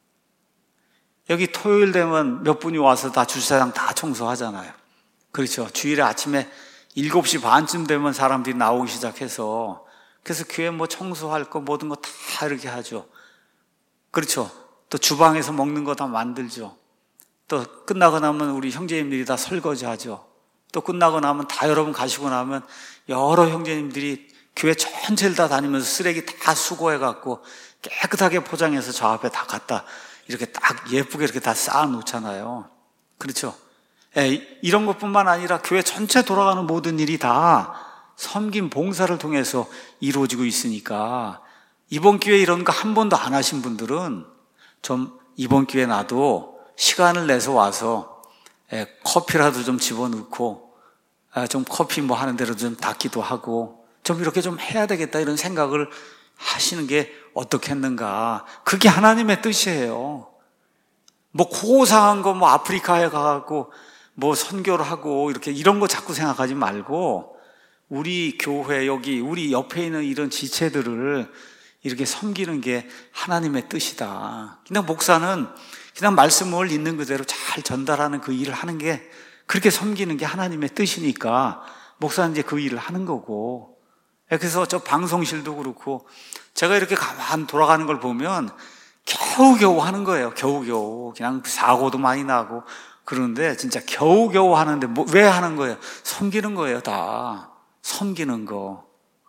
여기 토요일 되면 몇 분이 와서 다 주차장 다 청소하잖아요. 그렇죠. 주일에 아침에 7시 반쯤 되면 사람들이 나오기 시작해서 그래서 교회 뭐 청소할 거 모든 거 다 이렇게 하죠. 그렇죠. 또 주방에서 먹는 거 다 만들죠. 또 끝나고 나면 우리 형제님들이 다 설거지 하죠. 또 끝나고 나면 다 여러분 가시고 나면 여러 형제님들이 교회 전체를 다 다니면서 쓰레기 다 수거해갖고 깨끗하게 포장해서 저 앞에 다 갖다 이렇게 딱 예쁘게 이렇게 다 쌓아 놓잖아요. 그렇죠. 이런 것뿐만 아니라 교회 전체 돌아가는 모든 일이 다 섬김 봉사를 통해서 이루어지고 있으니까 이번 기회에 이런 거 한 번도 안 하신 분들은 좀 이번 기회에 나도 시간을 내서 와서 커피라도 좀 집어넣고 좀 커피 뭐 하는 대로 좀 닦기도 하고 좀 이렇게 좀 해야 되겠다 이런 생각을 하시는 게 어떻겠는가. 그게 하나님의 뜻이에요. 뭐 고상한 거 뭐 아프리카에 가고 뭐 선교를 하고 이렇게 이런 거 자꾸 생각하지 말고 우리 교회 여기 우리 옆에 있는 이런 지체들을 이렇게 섬기는 게 하나님의 뜻이다. 그냥 목사는 그냥 말씀을 있는 그대로 잘 전달하는 그 일을 하는 게 그렇게 섬기는 게 하나님의 뜻이니까 목사는 이제 그 일을 하는 거고. 그래서 저 방송실도 그렇고 제가 이렇게 가만 돌아가는 걸 보면 겨우겨우 하는 거예요. 겨우겨우. 그냥 사고도 많이 나고 그러는데 진짜 겨우겨우 하는데 왜 하는 거예요? 섬기는 거예요. 다 섬기는 거.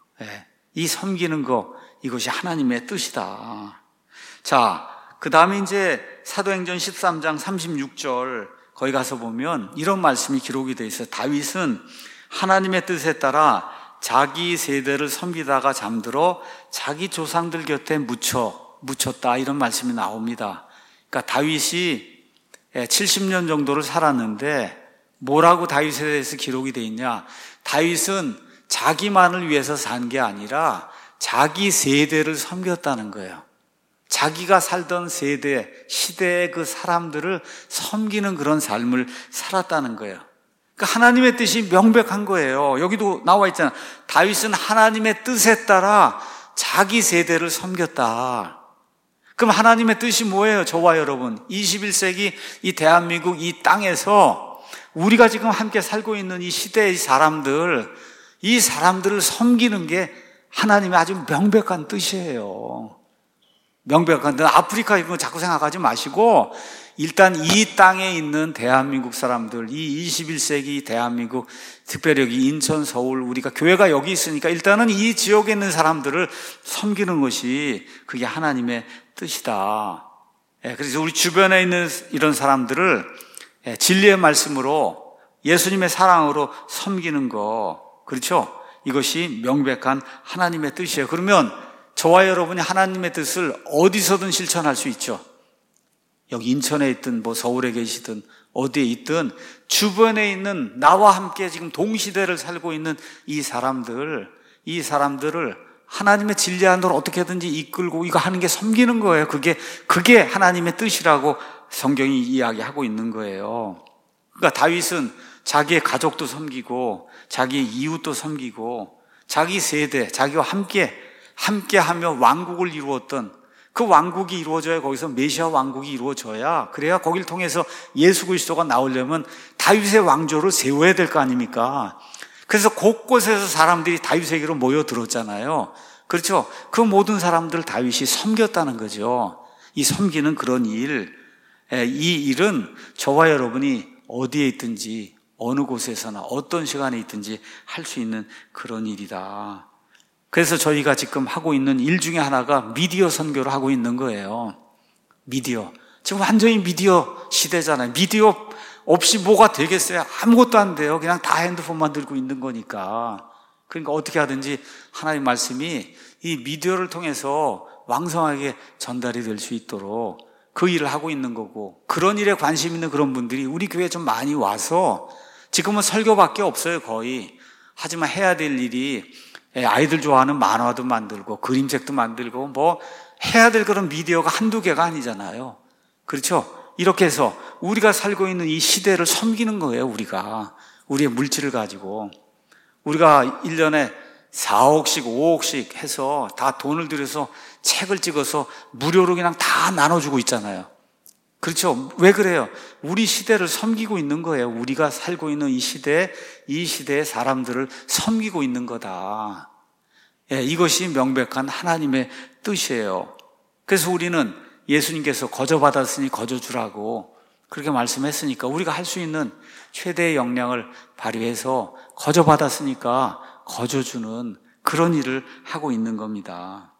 이 섬기는 거 이것이 하나님의 뜻이다. 자, 그 다음에 이제 사도행전 13장 36절 거기 가서 보면 이런 말씀이 기록이 되어 있어요. 다윗은 하나님의 뜻에 따라 자기 세대를 섬기다가 잠들어 자기 조상들 곁에 묻혔다 이런 말씀이 나옵니다. 그러니까 다윗이 70년 정도를 살았는데 뭐라고 다윗에 대해서 기록이 되어 있냐? 다윗은 자기만을 위해서 산 게 아니라 자기 세대를 섬겼다는 거예요. 자기가 살던 세대, 시대의 그 사람들을 섬기는 그런 삶을 살았다는 거예요. 그러니까 하나님의 뜻이 명백한 거예요. 여기도 나와 있잖아요. 다윗은 하나님의 뜻에 따라 자기 세대를 섬겼다. 그럼 하나님의 뜻이 뭐예요? 저와 여러분 21세기 이 대한민국 이 땅에서 우리가 지금 함께 살고 있는 이 시대의 사람들, 이 사람들을 섬기는 게 하나님의 아주 명백한 뜻이에요. 명백한 뜻. 아프리카 이런 거 자꾸 생각하지 마시고 일단 이 땅에 있는 대한민국 사람들, 이 21세기 대한민국, 특별히 여기 인천, 서울, 우리가 교회가 여기 있으니까 일단은 이 지역에 있는 사람들을 섬기는 것이 그게 하나님의 뜻이다. 그래서 우리 주변에 있는 이런 사람들을 진리의 말씀으로 예수님의 사랑으로 섬기는 거, 그렇죠? 이것이 명백한 하나님의 뜻이에요. 그러면 저와 여러분이 하나님의 뜻을 어디서든 실천할 수 있죠. 여기 인천에 있든 뭐 서울에 계시든 어디에 있든 주변에 있는 나와 함께 지금 동시대를 살고 있는 이 사람들을 하나님의 진리한 대로 어떻게든지 이끌고 이거 하는 게 섬기는 거예요. 그게 하나님의 뜻이라고 성경이 이야기하고 있는 거예요. 그러니까 다윗은 자기의 가족도 섬기고 자기의 이웃도 섬기고 자기 세대, 자기와 함께하며 왕국을 이루었던 그 왕국이 이루어져야 거기서 메시아 왕국이 이루어져야 그래야 거길 통해서 예수 그리스도가 나오려면 다윗의 왕조를 세워야 될 거 아닙니까? 그래서 곳곳에서 사람들이 다윗에게로 모여들었잖아요. 그렇죠? 그 모든 사람들 다윗이 섬겼다는 거죠. 이 섬기는 그런 일, 이 일은 저와 여러분이 어디에 있든지 어느 곳에서나 어떤 시간에 있든지 할 수 있는 그런 일이다. 그래서 저희가 지금 하고 있는 일 중에 하나가 미디어 선교를 하고 있는 거예요. 미디어. 지금 완전히 미디어 시대잖아요. 미디어 없이 뭐가 되겠어요? 아무것도 안 돼요. 그냥 다 핸드폰만 들고 있는 거니까. 그러니까 어떻게 하든지 하나님 말씀이 이 미디어를 통해서 왕성하게 전달이 될 수 있도록 그 일을 하고 있는 거고, 그런 일에 관심 있는 그런 분들이 우리 교회에 좀 많이 와서 지금은 설교밖에 없어요, 거의. 하지만 해야 될 일이 아이들 좋아하는 만화도 만들고 그림책도 만들고 뭐 해야 될 그런 미디어가 한두 개가 아니잖아요. 그렇죠? 이렇게 해서 우리가 살고 있는 이 시대를 섬기는 거예요, 우리가. 우리의 물질을 가지고. 우리가 1년에 4억씩 5억씩 해서 다 돈을 들여서 책을 찍어서 무료로 그냥 다 나눠주고 있잖아요. 그렇죠? 왜 그래요? 우리 시대를 섬기고 있는 거예요. 우리가 살고 있는 이 시대의 사람들을 섬기고 있는 거다. 이것이 명백한 하나님의 뜻이에요. 그래서 우리는 예수님께서 거저 받았으니 거저 주라고 그렇게 말씀했으니까 우리가 할 수 있는 최대의 역량을 발휘해서 거저 받았으니까 거저 주는 그런 일을 하고 있는 겁니다.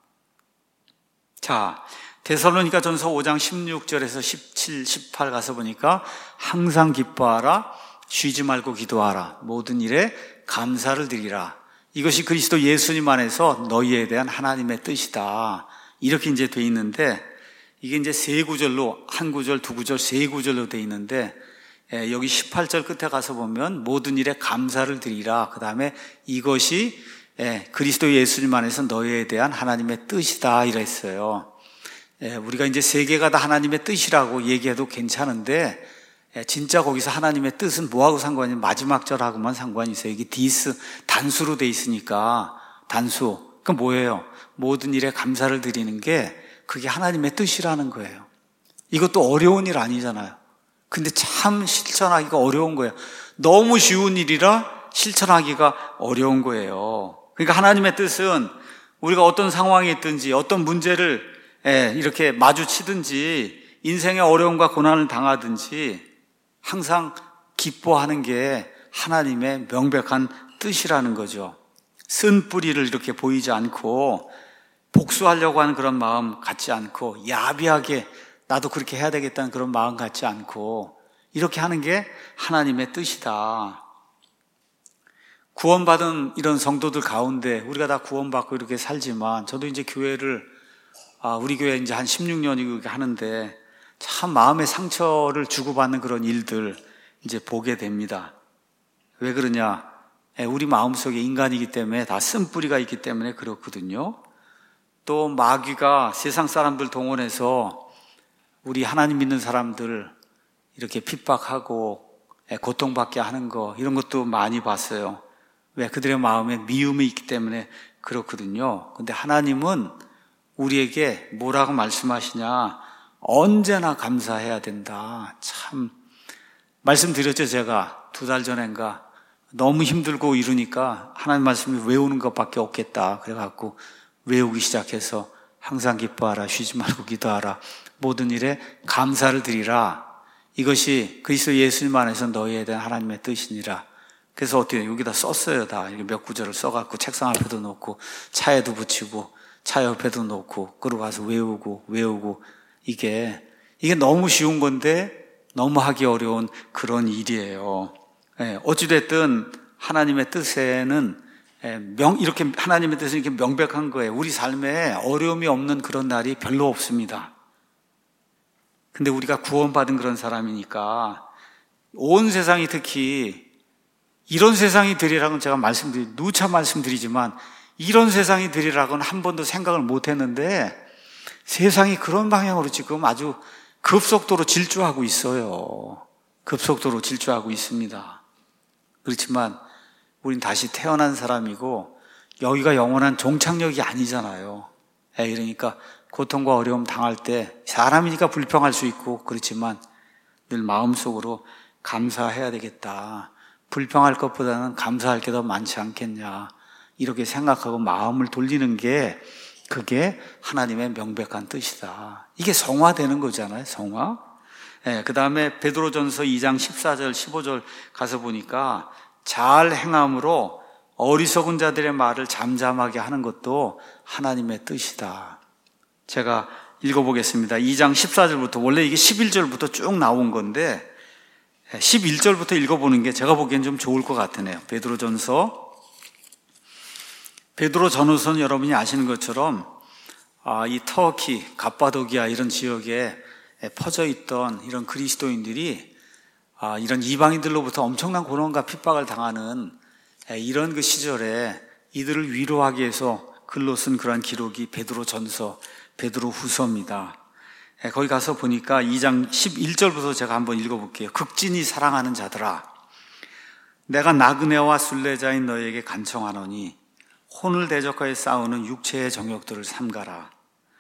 자, 데살로니가 전서 5장 16절에서 17, 18 가서 보니까 항상 기뻐하라, 쉬지 말고 기도하라, 모든 일에 감사를 드리라. 이것이 그리스도 예수님 안에서 너희에 대한 하나님의 뜻이다. 이렇게 이제 돼 있는데, 이게 이제 세 구절로, 한 구절, 두 구절, 세 구절로 돼 있는데, 여기 18절 끝에 가서 보면 모든 일에 감사를 드리라. 그 다음에 이것이 그리스도 예수님 안에서 너희에 대한 하나님의 뜻이다. 이랬어요. 우리가 이제 세 개가 다 하나님의 뜻이라고 얘기해도 괜찮은데, 진짜 거기서 하나님의 뜻은 뭐하고 상관이, 마지막 절하고만 상관이 있어요. 이게 디스, 단수로 돼 있으니까, 단수. 그건 뭐예요? 모든 일에 감사를 드리는 게 그게 하나님의 뜻이라는 거예요. 이것도 어려운 일 아니잖아요. 근데 참 실천하기가 어려운 거예요. 너무 쉬운 일이라 실천하기가 어려운 거예요. 그러니까 하나님의 뜻은 우리가 어떤 상황에 있든지 어떤 문제를 이렇게 마주치든지 인생의 어려움과 고난을 당하든지 항상 기뻐하는 게 하나님의 명백한 뜻이라는 거죠. 쓴 뿌리를 이렇게 보이지 않고 복수하려고 하는 그런 마음 갖지 않고 야비하게 나도 그렇게 해야 되겠다는 그런 마음 갖지 않고 이렇게 하는 게 하나님의 뜻이다. 구원받은 이런 성도들 가운데 우리가 다 구원받고 이렇게 살지만 저도 이제 교회를 우리 교회 이제 한 16년이 하는데 참 마음의 상처를 주고받는 그런 일들 이제 보게 됩니다. 왜 그러냐? 우리 마음속에 인간이기 때문에 다 쓴뿌리가 있기 때문에 그렇거든요. 또 마귀가 세상 사람들 동원해서 우리 하나님 믿는 사람들 이렇게 핍박하고 고통받게 하는 거 이런 것도 많이 봤어요. 왜? 그들의 마음에 미움이 있기 때문에 그렇거든요. 근데 하나님은 우리에게 뭐라고 말씀하시냐? 언제나 감사해야 된다. 참 말씀드렸죠. 제가 2달 전인가 너무 힘들고 이러니까 하나님 말씀이 외우는 것밖에 없겠다. 그래갖고 외우기 시작해서 항상 기뻐하라, 쉬지 말고 기도하라, 모든 일에 감사를 드리라. 이것이 그리스도 예수님 안에서 너희에 대한 하나님의 뜻이니라. 그래서 어떻게 여기다 썼어요. 다 이렇게 몇 구절을 써갖고 책상 앞에도 놓고 차에도 붙이고 차 옆에도 놓고 그러고 가서 외우고 이게 너무 쉬운 건데 너무 하기 어려운 그런 일이에요. 어찌됐든 하나님의 뜻에는 이렇게 하나님의 뜻은 이렇게 명백한 거예요. 우리 삶에 어려움이 없는 그런 날이 별로 없습니다. 근데 우리가 구원받은 그런 사람이니까 온 세상이 특히 이런 세상이 되리라고는 제가 누차 말씀드리지만 이런 세상이 되리라고는 한 번도 생각을 못 했는데 세상이 그런 방향으로 지금 아주 급속도로 질주하고 있어요. 급속도로 질주하고 있습니다. 그렇지만 우린 다시 태어난 사람이고 여기가 영원한 종착역이 아니잖아요. 그러니까 고통과 어려움 당할 때 사람이니까 불평할 수 있고 그렇지만 늘 마음속으로 감사해야 되겠다. 불평할 것보다는 감사할 게 더 많지 않겠냐. 이렇게 생각하고 마음을 돌리는 게 그게 하나님의 명백한 뜻이다. 이게 성화되는 거잖아요. 성화. 그 다음에 베드로전서 2장 14절 15절 가서 보니까 잘 행함으로 어리석은 자들의 말을 잠잠하게 하는 것도 하나님의 뜻이다. 제가 읽어보겠습니다. 2장 14절부터, 원래 이게 11절부터 쭉 나온 건데 11절부터 읽어보는 게 제가 보기엔 좀 좋을 것 같으네요. 베드로전후서는 여러분이 아시는 것처럼 이 터키, 갑바도기아 이런 지역에 퍼져 있던 이런 그리스도인들이 이런 이방인들로부터 엄청난 고난과 핍박을 당하는 이런 그 시절에 이들을 위로하기 위해서 글로 쓴 그러한 기록이 베드로전서, 베드로후서입니다. 거기 가서 보니까 2장 11절부터 제가 한번 읽어볼게요. 극진히 사랑하는 자들아, 내가 나그네와 순례자인 너에게 간청하노니 혼을 대적하여 싸우는 육체의 정욕들을 삼가라.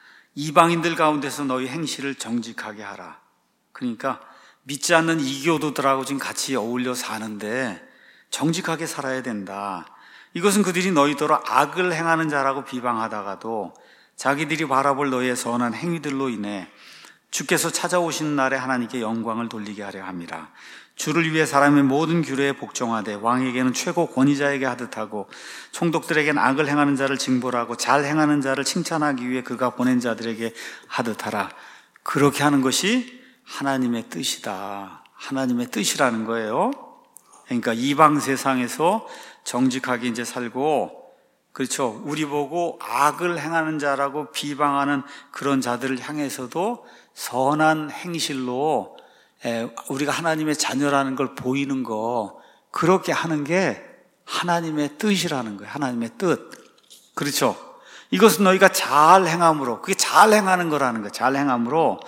이방인들 가운데서 너희 행실을 정직하게 하라. 그러니까 믿지 않는 이교도들하고 지금 같이 어울려 사는데 정직하게 살아야 된다. 이것은 그들이 너희더러 악을 행하는 자라고 비방하다가도 자기들이 바라볼 너희의 선한 행위들로 인해 주께서 찾아오시는 날에 하나님께 영광을 돌리게 하려 함이라. 주를 위해 사람의 모든 규례에 복종하되 왕에게는 최고 권위자에게 하듯하고 총독들에게는 악을 행하는 자를 징벌하고 잘 행하는 자를 칭찬하기 위해 그가 보낸 자들에게 하듯하라. 그렇게 하는 것이 하나님의 뜻이다. 하나님의 뜻이라는 거예요. 그러니까 이방 세상에서 정직하게 이제 살고, 그렇죠. 우리 보고 악을 행하는 자라고 비방하는 그런 자들을 향해서도 선한 행실로 우리가 하나님의 자녀라는 걸 보이는 거, 그렇게 하는 게 하나님의 뜻이라는 거예요. 하나님의 뜻. 그렇죠. 이것은 너희가 잘 행함으로, 그게 잘 행하는 거라는 거예요. 잘 행함으로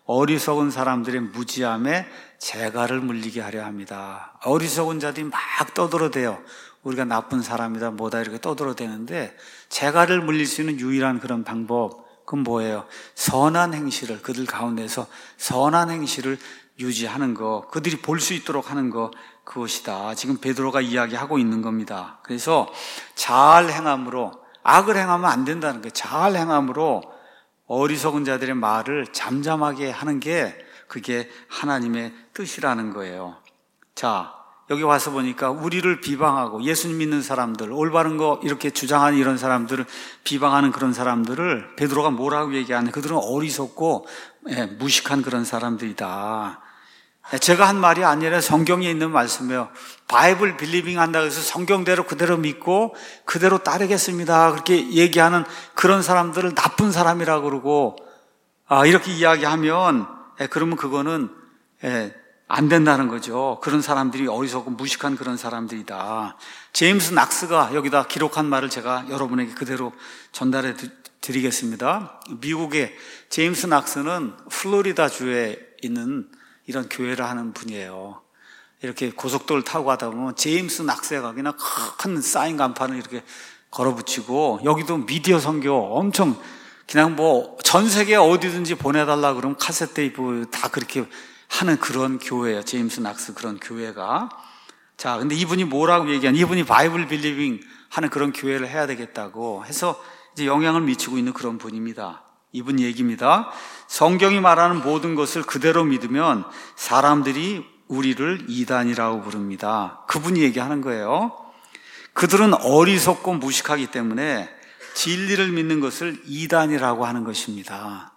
어리석은 사람들의 무지함에 재갈을 물리게 하려 합니다. 어리석은 자들이 막 떠들어대요. 우리가 나쁜 사람이다 뭐다 이렇게 떠들어대는데 재갈을 물릴 수 있는 유일한 그런 방법, 그건 뭐예요? 선한 행실을, 그들 가운데서 선한 행실을 유지하는 거, 그들이 볼 수 있도록 하는 거, 그것이다. 지금 베드로가 이야기하고 있는 겁니다. 그래서 잘 행함으로, 악을 행하면 안 된다는 거예요. 잘 행함으로 어리석은 자들의 말을 잠잠하게 하는 게 그게 하나님의 뜻이라는 거예요. 자, 여기 와서 보니까 우리를 비방하고 예수님 믿는 사람들, 올바른 거 이렇게 주장하는 이런 사람들을 비방하는 그런 사람들을 베드로가 뭐라고 얘기하냐? 그들은 어리석고 무식한 그런 사람들이다. 제가 한 말이 아니라 성경에 있는 말씀이에요. 바이블 빌리빙 한다고 해서 성경대로 그대로 믿고 그대로 따르겠습니다. 그렇게 얘기하는 그런 사람들을 나쁜 사람이라고 그러고 이렇게 이야기하면 그러면 그거는 안 된다는 거죠. 그런 사람들이 어리석고 무식한 그런 사람들이다. 제임스 낙스가 여기다 기록한 말을 제가 여러분에게 그대로 전달해 드리겠습니다. 미국의 제임스 낙스는 플로리다 주에 있는 이런 교회를 하는 분이에요. 이렇게 고속도로를 타고 가다 보면 제임스 낙스가 그냥 큰 사인 간판을 이렇게 걸어붙이고, 여기도 미디어 선교 엄청 그냥 뭐 전 세계 어디든지 보내달라 그러면 카세트 테이프 다 그렇게 하는 그런 교회예요. 제임스 낙스 그런 교회가. 자, 근데 이분이 뭐라고 얘기하냐? 이분이 바이블 빌리빙 하는 그런 교회를 해야 되겠다고 해서 이제 영향을 미치고 있는 그런 분입니다. 이분 얘기입니다. 성경이 말하는 모든 것을 그대로 믿으면 사람들이 우리를 이단이라고 부릅니다. 그분이 얘기하는 거예요. 그들은 어리석고 무식하기 때문에 진리를 믿는 것을 이단이라고 하는 것입니다.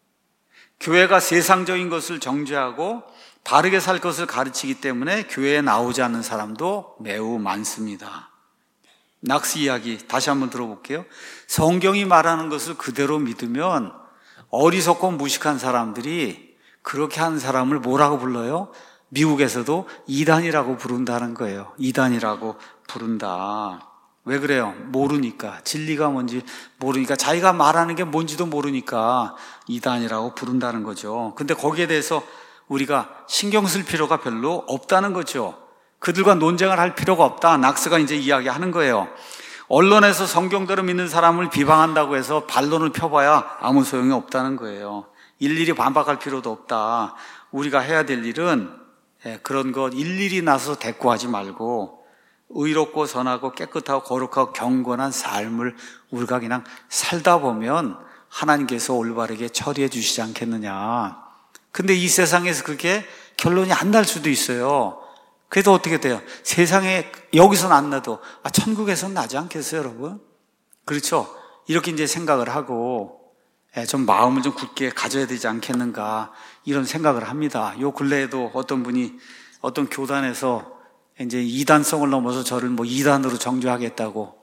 교회가 세상적인 것을 정죄하고 바르게 살 것을 가르치기 때문에 교회에 나오지 않는 사람도 매우 많습니다. 낙스 이야기 다시 한번 들어볼게요. 성경이 말하는 것을 그대로 믿으면 어리석고 무식한 사람들이 그렇게 하는 사람을 뭐라고 불러요? 미국에서도 이단이라고 부른다는 거예요. 이단이라고 부른다. 왜 그래요? 모르니까. 진리가 뭔지 모르니까, 자기가 말하는 게 뭔지도 모르니까 이단이라고 부른다는 거죠. 근데 거기에 대해서 우리가 신경 쓸 필요가 별로 없다는 거죠. 그들과 논쟁을 할 필요가 없다. 낙스가 이제 이야기하는 거예요. 언론에서 성경대로 믿는 사람을 비방한다고 해서 반론을 펴봐야 아무 소용이 없다는 거예요. 일일이 반박할 필요도 없다. 우리가 해야 될 일은 그런 것 일일이 나서서 대꾸하지 말고 의롭고 선하고 깨끗하고 거룩하고 경건한 삶을 우리가 그냥 살다 보면 하나님께서 올바르게 처리해 주시지 않겠느냐. 근데 이 세상에서 그게 결론이 안 날 수도 있어요. 그래도 어떻게 돼요? 세상에 여기서는 안 나도 천국에서는 나지 않겠어요, 여러분? 그렇죠? 이렇게 이제 생각을 하고 좀 마음을 좀 굳게 가져야 되지 않겠는가 이런 생각을 합니다. 요 근래에도 어떤 분이 어떤 교단에서 이제 이단성을 넘어서 저를 뭐 이단으로 정죄하겠다고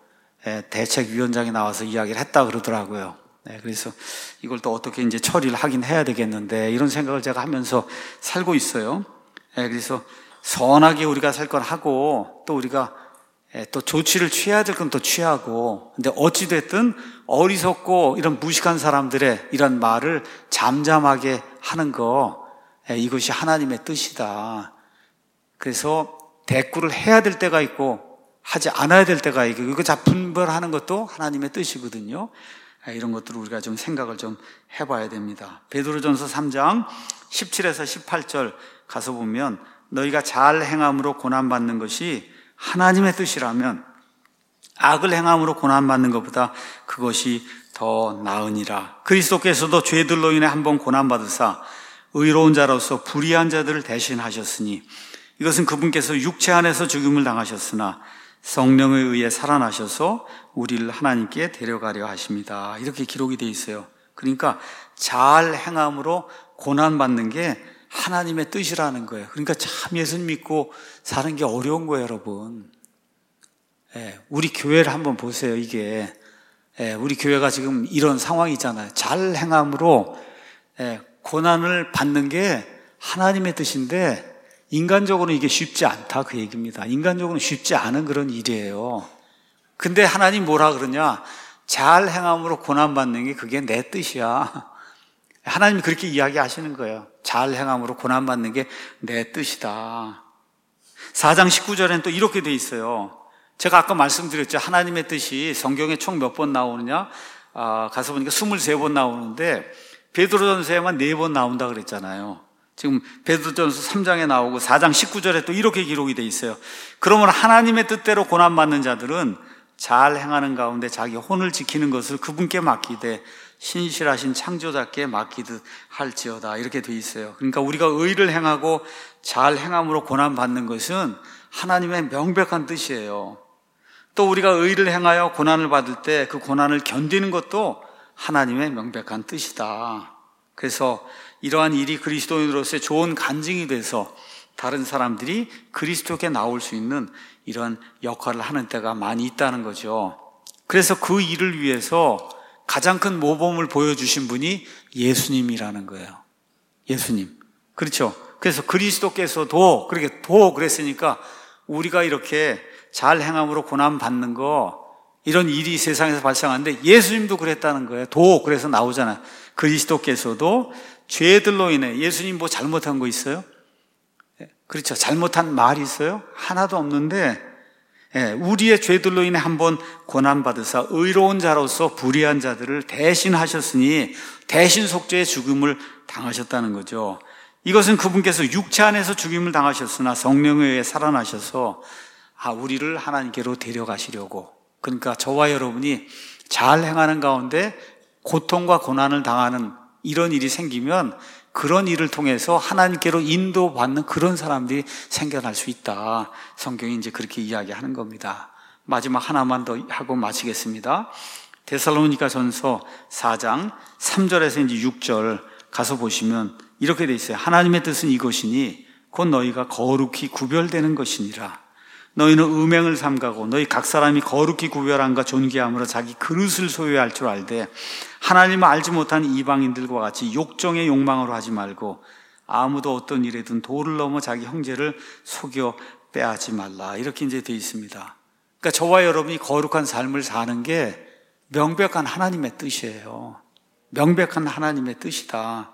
대책위원장이 나와서 이야기를 했다 그러더라고요. 그래서 이걸 또 어떻게 이제 처리를 하긴 해야 되겠는데 이런 생각을 제가 하면서 살고 있어요. 그래서 선하게 우리가 살 건 하고 또 우리가 또 조치를 취해야 될 건 또 취하고 근데 어찌됐든 어리석고 이런 무식한 사람들의 이런 말을 잠잠하게 하는 거 이것이 하나님의 뜻이다. 그래서 대꾸를 해야 될 때가 있고 하지 않아야 될 때가 있고 이거 다 분별하는 것도 하나님의 뜻이거든요. 이런 것들을 우리가 좀 생각을 좀 해봐야 됩니다. 베드로전서 3장 17에서 18절 가서 보면 너희가 잘 행함으로 고난받는 것이 하나님의 뜻이라면 악을 행함으로 고난받는 것보다 그것이 더 나으니라. 그리스도께서도 죄들로 인해 한번 고난받으사 의로운 자로서 불의한 자들을 대신하셨으니 이것은 그분께서 육체 안에서 죽임을 당하셨으나 성령에 의해 살아나셔서 우리를 하나님께 데려가려 하십니다. 이렇게 기록이 되어 있어요. 그러니까 잘 행함으로 고난받는 게 하나님의 뜻이라는 거예요. 그러니까 참 예수님 믿고 사는 게 어려운 거예요, 여러분. 우리 교회를 한번 보세요, 이게. 우리 교회가 지금 이런 상황이잖아요. 잘 행함으로 고난을 받는 게 하나님의 뜻인데 인간적으로는 이게 쉽지 않다 그 얘기입니다. 인간적으로는 쉽지 않은 그런 일이에요. 근데 하나님 뭐라 그러냐? 잘 행함으로 고난받는 게 그게 내 뜻이야. 하나님이 그렇게 이야기하시는 거예요. 잘 행함으로 고난받는 게 내 뜻이다. 4장 19절에는 또 이렇게 돼 있어요. 제가 아까 말씀드렸죠. 하나님의 뜻이 성경에 총 몇 번 나오느냐? 가서 보니까 23번 나오는데 베드로전서에만 4번 나온다 그랬잖아요. 지금 베드로전서 3장에 나오고 4장 19절에 또 이렇게 기록이 돼 있어요. 그러면 하나님의 뜻대로 고난받는 자들은 잘 행하는 가운데 자기 혼을 지키는 것을 그분께 맡기되 신실하신 창조자께 맡기듯 할지어다 이렇게 돼 있어요. 그러니까 우리가 의를 행하고 잘 행함으로 고난받는 것은 하나님의 명백한 뜻이에요. 또 우리가 의를 행하여 고난을 받을 때 그 고난을 견디는 것도 하나님의 명백한 뜻이다. 그래서 이러한 일이 그리스도인으로서의 좋은 간증이 돼서 다른 사람들이 그리스도께 나올 수 있는 이런 역할을 하는 때가 많이 있다는 거죠. 그래서 그 일을 위해서 가장 큰 모범을 보여주신 분이 예수님이라는 거예요. 예수님. 그렇죠. 그래서 그리스도께서도 그랬으니까 우리가 이렇게 잘 행함으로 고난받는 거 이런 일이 세상에서 발생하는데 예수님도 그랬다는 거예요. 그래서 나오잖아요. 그리스도께서도 죄들로 인해 예수님 뭐 잘못한 거 있어요? 그렇죠. 잘못한 말이 있어요? 하나도 없는데 우리의 죄들로 인해 한번 고난받으사 의로운 자로서 불의한 자들을 대신하셨으니 대신 속죄의 죽음을 당하셨다는 거죠. 이것은 그분께서 육체 안에서 죽임을 당하셨으나 성령에 의해 살아나셔서 우리를 하나님께로 데려가시려고. 그러니까 저와 여러분이 잘 행하는 가운데 고통과 고난을 당하는 이런 일이 생기면 그런 일을 통해서 하나님께로 인도받는 그런 사람들이 생겨날 수 있다. 성경이 이제 그렇게 이야기하는 겁니다. 마지막 하나만 더 하고 마치겠습니다. 데살로니가 전서 4장 3절에서 이제 6절 가서 보시면 이렇게 돼 있어요. 하나님의 뜻은 이것이니 곧 너희가 거룩히 구별되는 것이니라. 너희는 음행을 삼가고 너희 각 사람이 거룩히 구별함과 존귀함으로 자기 그릇을 소유할 줄 알되 하나님을 알지 못한 이방인들과 같이 욕정의 욕망으로 하지 말고 아무도 어떤 일에든 도를 넘어 자기 형제를 속여 빼앗지 말라. 이렇게 이제 되어 있습니다. 그러니까 저와 여러분이 거룩한 삶을 사는 게 명백한 하나님의 뜻이에요. 명백한 하나님의 뜻이다.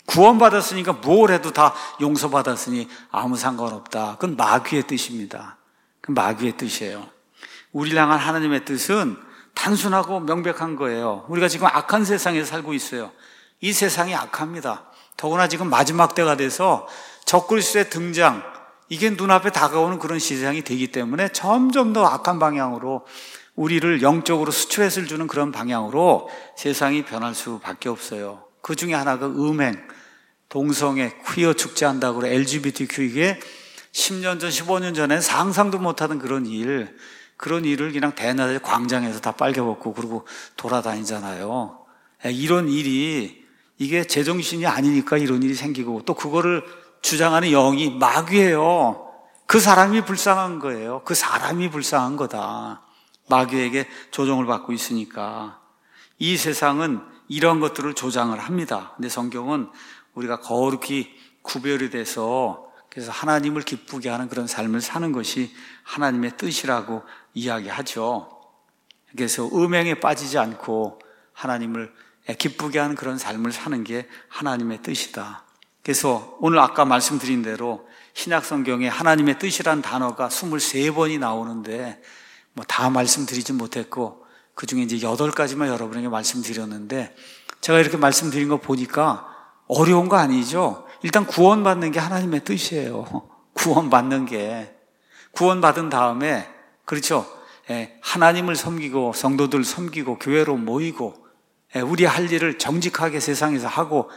구원받았으니까 뭘 해도 다 용서받았으니 아무 상관없다. 그건 마귀의 뜻입니다. 그건 마귀의 뜻이에요. 우리를 향한 하나님의 뜻은 단순하고 명백한 거예요. 우리가 지금 악한 세상에 살고 있어요. 이 세상이 악합니다. 더구나 지금 마지막 때가 돼서 적그리스도의 등장, 이게 눈앞에 다가오는 그런 시장이 되기 때문에 점점 더 악한 방향으로 우리를 영적으로 스트레스를 주는 그런 방향으로 세상이 변할 수밖에 없어요. 그 중에 하나가 음행, 동성애, 퀴어 축제한다고 LGBTQ, 이게 10년 전, 15년 전에 상상도 못하던 그런 일을 그냥 대낮에 광장에서 다 빨개벗고 그러고 돌아다니잖아요. 이런 일이, 이게 제정신이 아니니까 이런 일이 생기고, 또 그거를 주장하는 영이 마귀예요. 그 사람이 불쌍한 거예요. 그 사람이 불쌍한 거다. 마귀에게 조종을 받고 있으니까. 이 세상은 이런 것들을 조장을 합니다. 근데 성경은 우리가 거룩히 구별이 돼서, 그래서 하나님을 기쁘게 하는 그런 삶을 사는 것이 하나님의 뜻이라고 이야기하죠. 그래서 음행에 빠지지 않고 하나님을 기쁘게 하는 그런 삶을 사는 게 하나님의 뜻이다. 그래서 오늘 아까 말씀드린 대로 신약 성경에 하나님의 뜻이란 단어가 23번이 나오는데 다 말씀드리진 못했고, 그 중에 이제 8가지만 여러분에게 말씀드렸는데, 제가 이렇게 말씀드린 거 보니까 어려운 거 아니죠? 일단 구원받는 게 하나님의 뜻이에요. 구원받는 게. 구원받은 다음에, 그렇죠? 하나님을 섬기고 성도들 섬기고 교회로 모이고 우리 할 일을 정직하게 세상에서 하고,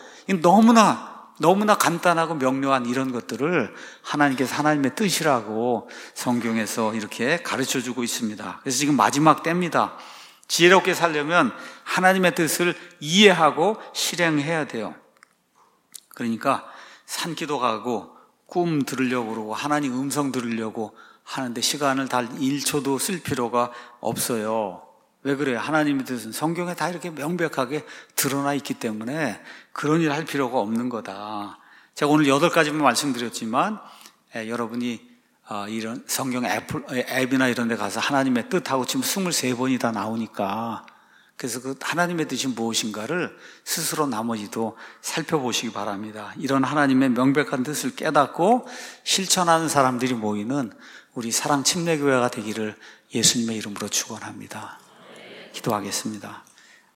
너무나 간단하고 명료한 이런 것들을 하나님께서 하나님의 뜻이라고 성경에서 이렇게 가르쳐주고 있습니다. 그래서 지금 마지막 때입니다. 지혜롭게 살려면 하나님의 뜻을 이해하고 실행해야 돼요. 그러니까 산기도 가고 꿈 들으려고 그러고 하나님 음성 들으려고 하는데 시간을 단 1초도 쓸 필요가 없어요. 왜 그래요? 하나님의 뜻은 성경에 다 이렇게 명백하게 드러나 있기 때문에 그런 일 할 필요가 없는 거다. 제가 오늘 8가지만 말씀드렸지만 여러분이 이런 성경 앱이나 이런 데 가서 하나님의 뜻하고 지금 23번이 다 나오니까, 그래서 그 하나님의 뜻이 무엇인가를 스스로 나머지도 살펴보시기 바랍니다. 이런 하나님의 명백한 뜻을 깨닫고 실천하는 사람들이 모이는 우리 사랑 침례교회가 되기를 예수님의 이름으로 축원합니다. 기도하겠습니다.